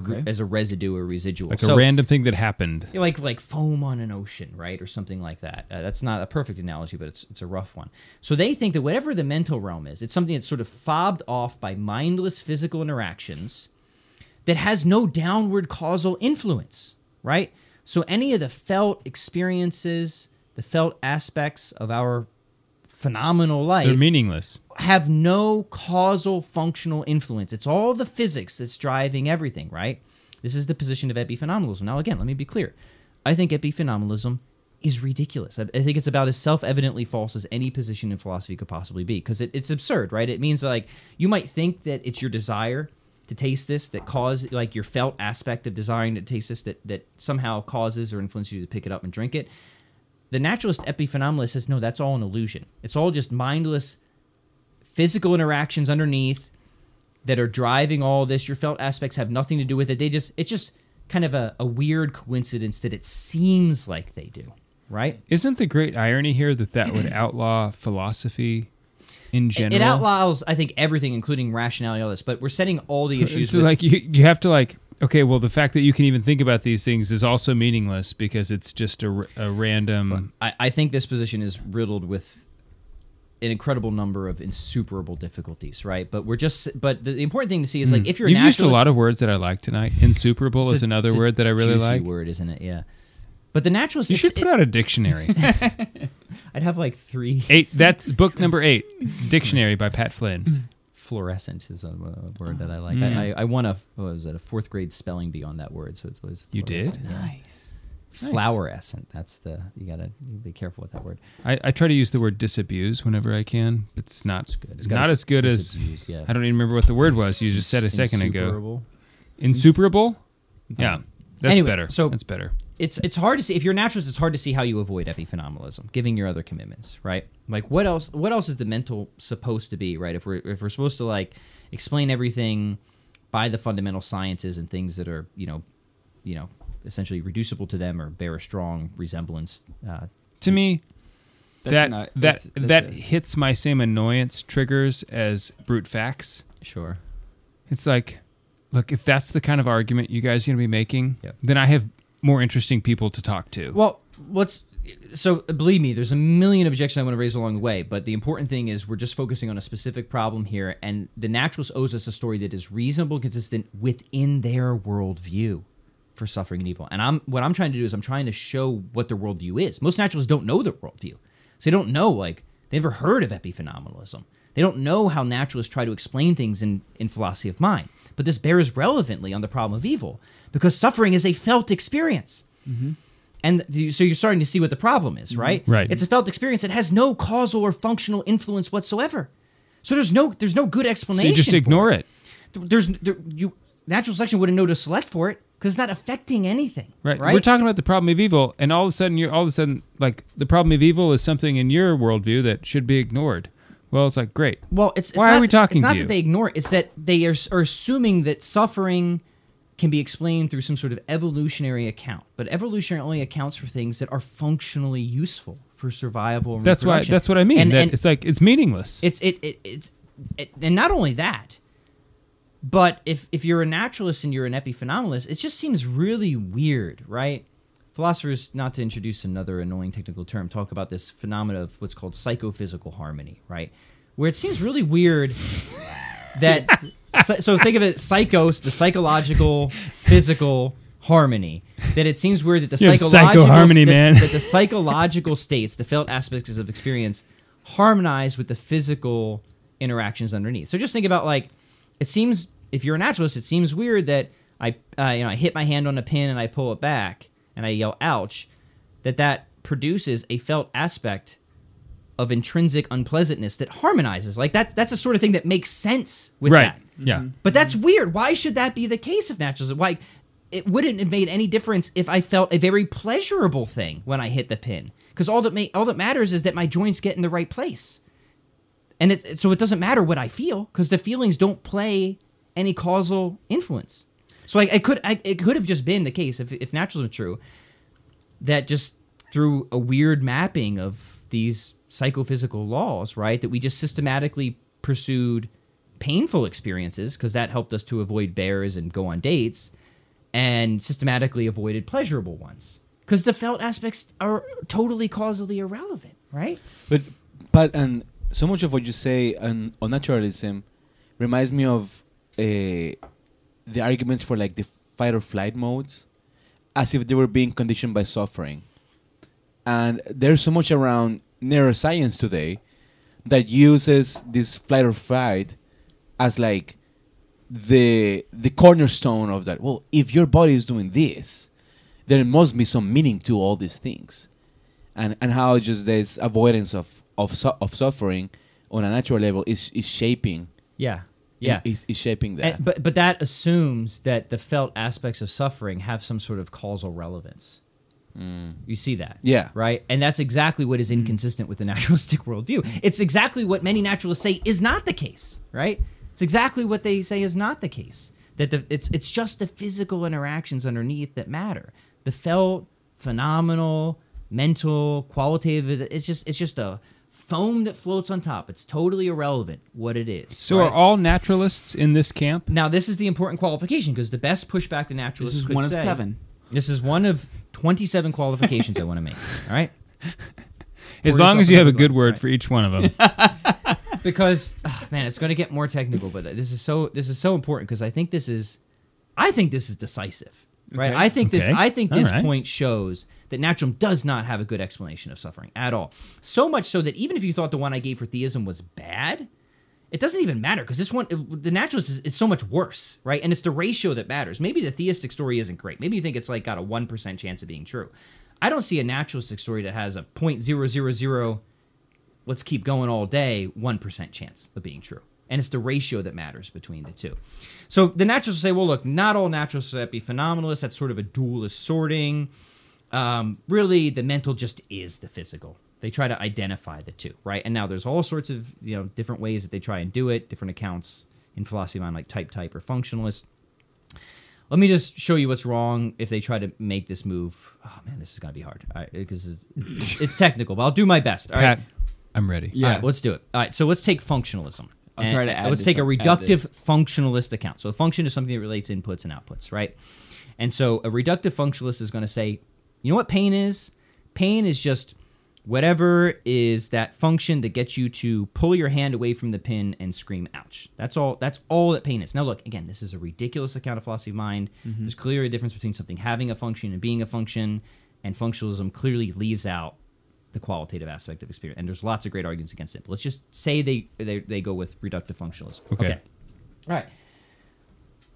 a residue or residual, Like a random thing that happened. like foam on an ocean, right, or something like that. That's not a perfect analogy, but it's a rough one. So they think that whatever the mental realm is, it's something that's sort of fobbed off by mindless physical interactions that has no downward causal influence, right? So any of the felt experiences, the felt aspects of our phenomenal life, They're meaningless. have no causal functional influence. It's all the physics that's driving everything, right? This is the position of epiphenomenalism. Now, again, let me be clear. I think epiphenomenalism is ridiculous. I think it's about as self-evidently false as any position in philosophy could possibly be, because it's absurd, right? It means, like, you might think that it's your desire to taste this that cause, like, your felt aspect of desiring to taste this that somehow causes or influences you to pick it up and drink it. The naturalist epiphenomenalist says, no, that's all an illusion. It's all just mindless physical interactions underneath that are driving all this. Your felt aspects have nothing to do with it. It's just kind of a weird coincidence that it seems like they do, right? Isn't the great irony here that would outlaw philosophy in general? It outlaws, I think, everything, including rationality, all this. But we're setting all the issues. So like you have to like, okay, well, the fact that you can even think about these things is also meaningless because it's just a random. I think this position is riddled with an incredible number of insuperable difficulties, right? But the important thing to see is, like, if you're a You've naturalist, used a lot of words that I like tonight. Insuperable is another word that I really juicy like. word, isn't it? Yeah. But the naturalist, You should put out a dictionary. I'd have like 3. 8. That's book number 8, Dictionary by Pat Flynn. Fluorescent is a word that I like. I won a 4th grade spelling bee on that word, so it's always You did? fluorescent, yeah. Nice. Flowerescent. That's you gotta be careful with that word. I try to use the word disabuse whenever I can. It's not good. It's It's gotta not as good as disabuse, yeah. I don't even remember what the word was. You just said a second ago. Insuperable. Insuperable? Yeah. That's Anyway, better. so- That's better. It's hard to see, if you're a naturalist, it's hard to see how you avoid epiphenomenalism, given your other commitments, right? Like, what else is the mental supposed to be, right? If we're supposed to, like, explain everything by the fundamental sciences and things that are, essentially reducible to them or bear a strong resemblance. To me, That's that hits my same annoyance triggers as brute facts. Sure. It's like, look, if that's the kind of argument you guys are going to be making, Yep. then I have more interesting people to talk to. Well, so believe me, there's a million objections I want to raise along the way, but the important thing is we're just focusing on a specific problem here, and the naturalist owes us a story that is reasonable, consistent within their worldview for suffering and evil. And what I'm trying to do is I'm trying to show what their worldview is. Most naturalists don't know their worldview. So they don't know, like, they've never heard of epiphenomenalism. They don't know how naturalists try to explain things in philosophy of mind. But this bears relevantly on the problem of evil because suffering is a felt experience. And so you're starting to see what the problem is, right? Right. It's a felt experience that has no causal or functional influence whatsoever. So there's no good So explanation. you just for ignore it. Natural selection wouldn't know to select for it because it's not affecting anything. Right. Right. We're talking about the problem of evil, and all of a sudden, like the problem of evil is something in your worldview that should be ignored. Well, it's like great. Well, it's Why not, are we talking It's not to you? that they ignore it. It's that they are assuming that suffering can be explained through some sort of evolutionary account. But evolutionary only accounts for things that are functionally useful for survival and That's why. reproduction. That's what I mean. And, that and it's like it's meaningless. and not only that, but if you're a naturalist and you're an epiphenomenalist, it just seems really weird, right? Philosophers, not to introduce another annoying technical term, talk about this phenomena of what's called psychophysical harmony, right? Where it seems really weird that so think of it, psychos, the psychological, physical harmony. That it seems weird that the You have psychological psycho-harmony, man. that the psychological states, the felt aspects of experience, harmonize with the physical interactions underneath. So just think about like, it seems if you're a naturalist, it seems weird that I hit my hand on a pin and I pull it back and I yell ouch, that produces a felt aspect of intrinsic unpleasantness that harmonizes. Like that's the sort of thing that makes sense with right. that. Yeah. But that's weird. Why should that be the case if naturalism? Why it wouldn't have made any difference if I felt a very pleasurable thing when I hit the pin, because all that matters is that my joints get in the right place, and so it doesn't matter what I feel because the feelings don't play any causal influence. So it could have just been the case if naturalism was true, that just through a weird mapping of these psychophysical laws, right, that we just systematically pursued painful experiences because that helped us to avoid bears and go on dates, and systematically avoided pleasurable ones because the felt aspects are totally causally irrelevant, right? But and so much of what you say on naturalism reminds me of the arguments for like the fight or flight modes, as if they were being conditioned by suffering. And there's so much around neuroscience today that uses this flight or fight as like the cornerstone of that. Well, if your body is doing this, there must be some meaning to all these things, and how just this avoidance of suffering on a natural level is shaping. Yeah. Is shaping that. But that assumes that the felt aspects of suffering have some sort of causal relevance. You see that? Yeah. Right? And that's exactly what is inconsistent with the naturalistic worldview. It's exactly what many naturalists say is not the case, right? It's exactly what they say is not the case. That it's just the physical interactions underneath that matter. The felt, phenomenal, mental, qualitative, it's just a foam that floats on top. It's totally irrelevant what it is. So right? are all naturalists in this camp? Now, this is the important qualification because the best pushback the naturalists This is could one of say- 7. This is one of 27 qualifications I want to make. All right? As Pour long yourself as you have a another good glass, word right? for each one of them. Because man, it's going to get more technical, but this is so important because I think this is decisive. Right? Okay. I think this All right. point shows that naturalism does not have a good explanation of suffering at all. So much so that even if you thought the one I gave for theism was bad, it doesn't even matter because this one, the naturalist is so much worse, right? And it's the ratio that matters. Maybe the theistic story isn't great. Maybe you think it's like got a 1% chance of being true. I don't see a naturalistic story that has a 0.000, let's keep going all day, 1% chance of being true. And it's the ratio that matters between the two. So the naturalists say, well, look, not all naturalists are epiphenomenalists. That's sort of a dualist sorting. Really, the mental just is the physical. They try to identify the two, right? And now there's all sorts of different ways that they try and do it, different accounts in philosophy of mind, like type, or functionalist. Let me just show you what's wrong if they try to make this move. Oh, man, this is going to be hard because it's technical, but I'll do my best. All right? Pat, I'm ready. Yeah. All right, let's do it. All right, so let's take functionalism. I'll try to add Let's this take a up- add reductive this. functionalist account. So a function is something that relates inputs and outputs, right? And so a reductive functionalist is going to say, you know what pain is? Pain is just whatever is that function that gets you to pull your hand away from the pin and scream, ouch. That's all that pain is. Now, look, again, this is a ridiculous account of philosophy of mind. There's clearly a difference between something having a function and being a function, and functionalism clearly leaves out the qualitative aspect of experience. And there's lots of great arguments against it. But let's just say they go with reductive functionalism. Okay. All right.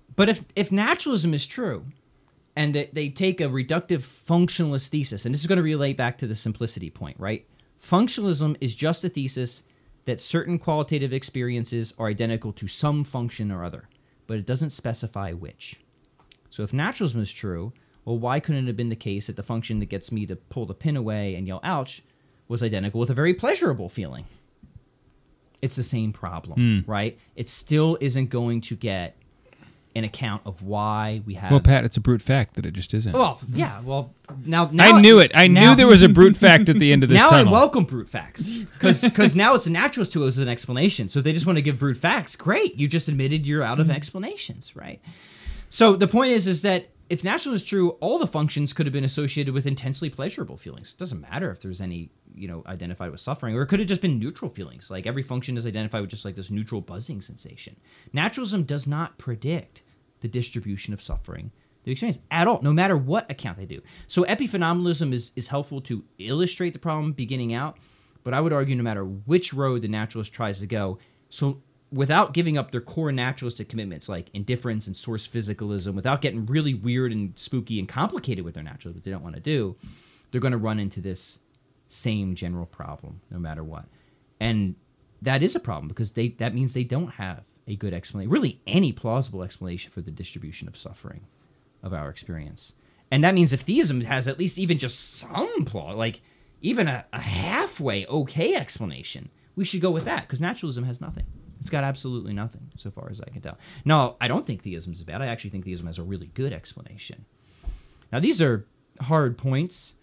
But if naturalism is true, and they take a reductive functionalist thesis, and this is going to relate back to the simplicity point, right? Functionalism is just a thesis that certain qualitative experiences are identical to some function or other, but it doesn't specify which. So if naturalism is true, well, why couldn't it have been the case that the function that gets me to pull the pin away and yell ouch was identical with a very pleasurable feeling? It's the same problem, right? It still isn't going to get an account of why we have... Well, Pat, it's a brute fact that it just isn't. Well, yeah, well, now I knew it. I knew there was a brute fact at the end of this now tunnel. I welcome brute facts, because now it's a naturalist who owes an explanation. So if they just want to give brute facts, great. You just admitted you're out of explanations, right? So the point is that if naturalism is true, all the functions could have been associated with intensely pleasurable feelings. It doesn't matter if there's any, identified with suffering, or it could have just been neutral feelings. Like every function is identified with just like this neutral buzzing sensation. Naturalism does not predict the distribution of suffering they experience at all, no matter what account they do. So epiphenomenalism is helpful to illustrate the problem beginning out, but I would argue no matter which road the naturalist tries to go, so without giving up their core naturalistic commitments like indifference and source physicalism, without getting really weird and spooky and complicated with their naturalism, what they don't want to do, they're going to run into this same general problem no matter what. And that is a problem because that means they don't have a good explanation, really any plausible explanation for the distribution of suffering of our experience. And that means if theism has at least even just some like even a halfway okay explanation, we should go with that because naturalism has nothing. It's got absolutely nothing so far as I can tell. No, I don't think theism is bad. I actually think theism has a really good explanation. Now, these are hard points,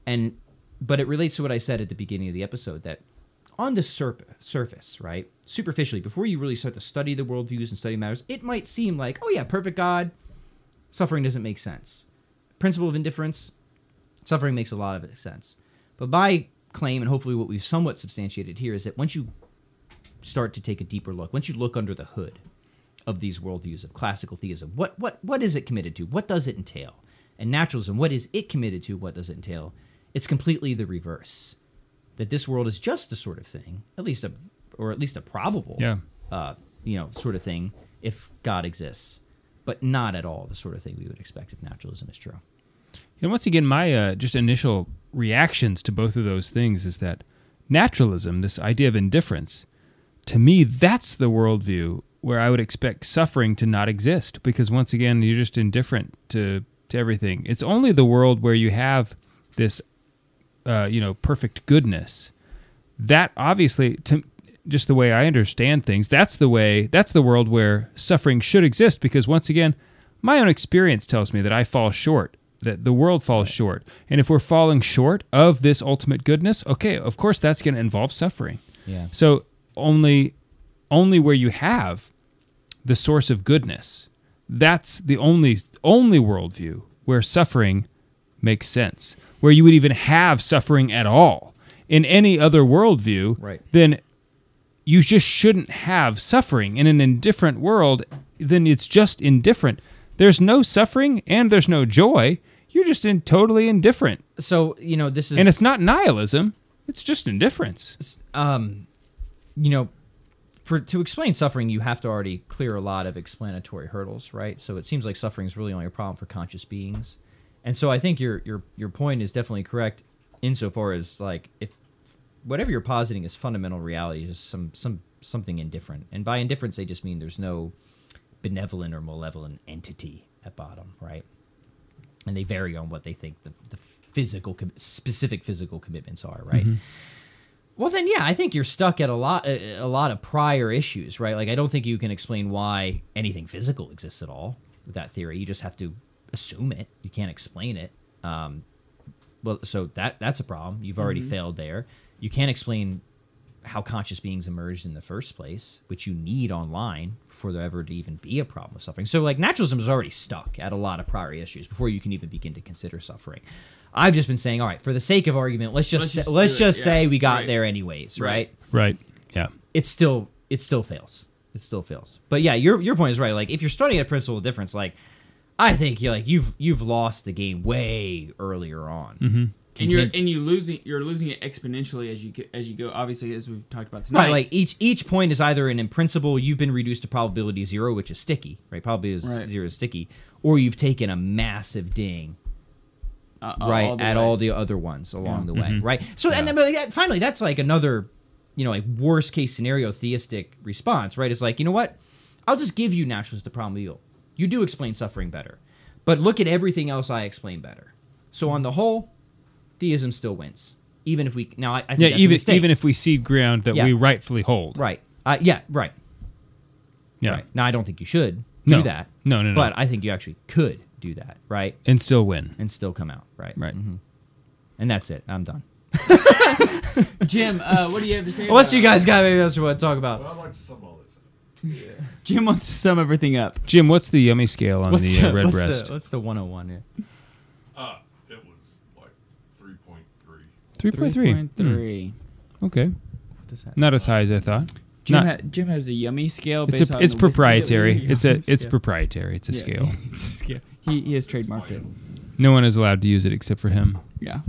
but it relates to what I said at the beginning of the episode, that on the surface, right, superficially, before you really start to study the worldviews and study matters, it might seem like, oh yeah, perfect God, suffering doesn't make sense. Principle of indifference, suffering makes a lot of sense. But my claim, and hopefully what we've somewhat substantiated here, is that once you start to take a deeper look, once you look under the hood of these worldviews of classical theism, what is it committed to? What does it entail? And naturalism, what is it committed to? What does it entail? It's completely the reverse. That this world is just the sort of thing, at least a probable, sort of thing, if God exists, but not at all the sort of thing we would expect if naturalism is true. And once again, my just initial reactions to both of those things is that naturalism, this idea of indifference, to me, that's the worldview where I would expect suffering to not exist, because once again, you're just indifferent to everything. It's only the world where you have this perfect goodness. That obviously, just the way I understand things, that's the world where suffering should exist, because once again, my own experience tells me that I fall short, that the world falls short. And if we're falling short of this ultimate goodness, okay, of course that's going to involve suffering. Yeah. So only where you have the source of goodness, that's the only worldview where suffering makes sense, where you would even have suffering at all. In any other worldview, right, then you just shouldn't have suffering. In an indifferent world, then it's just indifferent. There's no suffering and there's no joy. You're just totally indifferent. So, this is... And it's not nihilism. It's just indifference. To explain suffering, you have to already clear a lot of explanatory hurdles, right? So it seems like suffering is really only a problem for conscious beings. And so I think your point is definitely correct insofar as, like, if whatever you're positing is fundamental reality, is just something indifferent. And by indifference, they just mean there's no benevolent or malevolent entity at bottom, right? And they vary on what they think the specific physical commitments are, right? Mm-hmm. Well, then, yeah, I think you're stuck at a lot of prior issues, right? Like, I don't think you can explain why anything physical exists at all with that theory. You just have to assume it. You can't explain it. So that's a problem. You've already failed there. You can't explain how conscious beings emerged in the first place, which you need online for there ever to even be a problem with suffering. So, like, naturalism is already stuck at a lot of prior issues before you can even begin to consider suffering. I've just been saying, all right, for the sake of argument, let's just say we got there anyways, right? Right. Yeah. It still fails. It still fails. But yeah, your point is right. Like, if you're studying a principle of difference, like, I think you've lost the game way earlier on. And you're losing it exponentially as you go. Obviously, as we've talked about tonight. Right, like each point is either in principle you've been reduced to probability 0, which is sticky, right? Probability 0 is sticky, or you've taken a massive ding, right, all the other ones along the way, right? So and then finally, that's like another, like worst case scenario theistic response, right? It's like, you know what? I'll just give you naturalist the problem evil. You do explain suffering better, but look at everything else I explain better. So on the whole, theism still wins, even if we I think that's a mistake. Even if we cede ground that we rightfully hold. Right. Right. Yeah. Right. Now I don't think you should do that. No. But I think you actually could do that, right? And still win. And still come out, right? Right. Mm-hmm. And that's it. I'm done. Jim, what do you have to say? Unless you guys got anything else you want to talk about. Well, I'd like to sum all this up. Jim wants to sum everything up. Jim, what's the yummy scale on the red breast? What's the 101 here? It was like 3.3. 3.3. 3.3. Okay. What does that Not as high as I thought. Jim has a yummy scale. Based on It's the whiskey proprietary. that we- It's proprietary. It's a scale. It's a scale. He has trademarked it. No one is allowed to use it except for him. Yeah.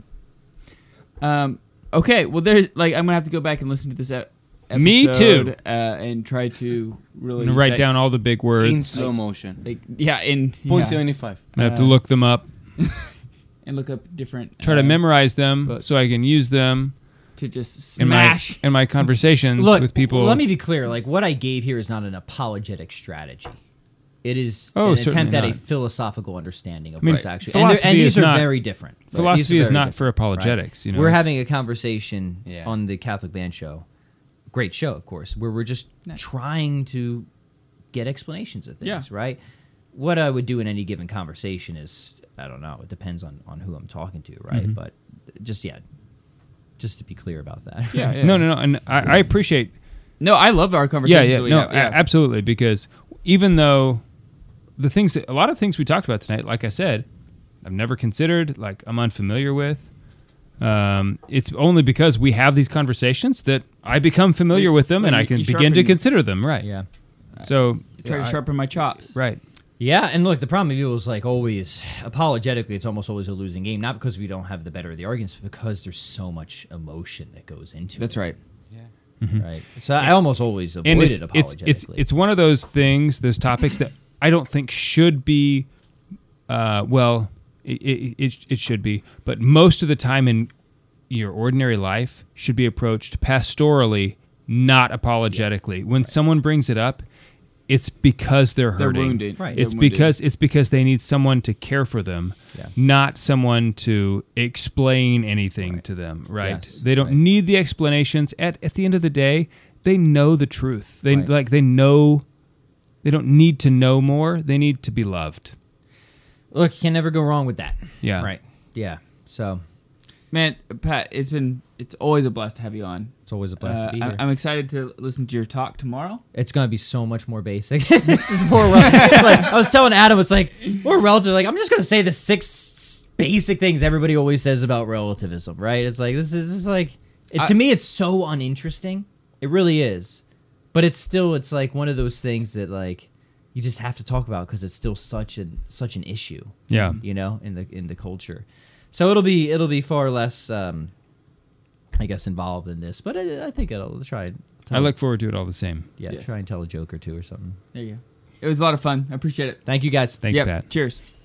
Okay. Well, there's I'm gonna have to go back and listen to this episode. Me too. And try to really And write down all the big words. In slow motion. in 0.75. I have to look them up. and look up different. Try to memorize them but- so I can use them to just in smash. my conversations Look, with people. let me be clear. Like, what I gave here is not an apologetic strategy. It is an certainly attempt at a not. philosophical understanding of I mean, what's actually. philosophy And is these are not- very different. Right? philosophy These are is very not different, for apologetics. right? You know, We're it's- having a conversation on the Catholic Band Show. Great show, of course, where we're just trying to get explanations of things, right? What I would do in any given conversation is, I don't know, it depends on who I'm talking to, right? Mm-hmm. But just to be clear about that. Yeah. No, and I appreciate. No, I love our conversations. that we have. Absolutely, because even though a lot of things we talked about tonight, like I said, I've never considered, like I'm unfamiliar with. It's only because we have these conversations that I become familiar with them and I can begin to consider them. Right. Yeah. So Try to sharpen my chops. right. Yeah, and look, the problem with you is like always, apologetically, it's almost always a losing game. Not because we don't have the better of the arguments, but because there's so much emotion that goes into it. That's right. Right. So I almost always And avoided apologetically. it's one of those things, those topics that I don't think should be. It should be, but most of the time in your ordinary life should be approached pastorally, not apologetically. When someone brings it up, it's because they're hurting. They're wounded. Right. It's They're wounded. because they need someone to care for them, not someone to explain anything to them. Right? Yes. They don't need the explanations. At the end of the day, they know the truth. They they know. They don't need to know more. They need to be loved. Look, you can never go wrong with that. Yeah. Right. Yeah. So Man, Pat, it's always a blast to have you on. it's always a blast to be here. I'm excited to listen to your talk tomorrow. It's gonna be so much more basic. This is more like I was telling Adam, it's like more relative. Like I'm just gonna say the 6 basic things everybody always says about relativism, right? It's like this is like to me, it's so uninteresting. It really is, but it's like one of those things that like you just have to talk about because it's still such an issue. Yeah. You know, in the culture. So it'll be far less, I guess, involved in this, but I think I'll try. I look forward to it all the same. Try and tell a joke or two or something. There you go. It was a lot of fun. I appreciate it. Thank you guys. Thanks, Yep. Pat. Cheers.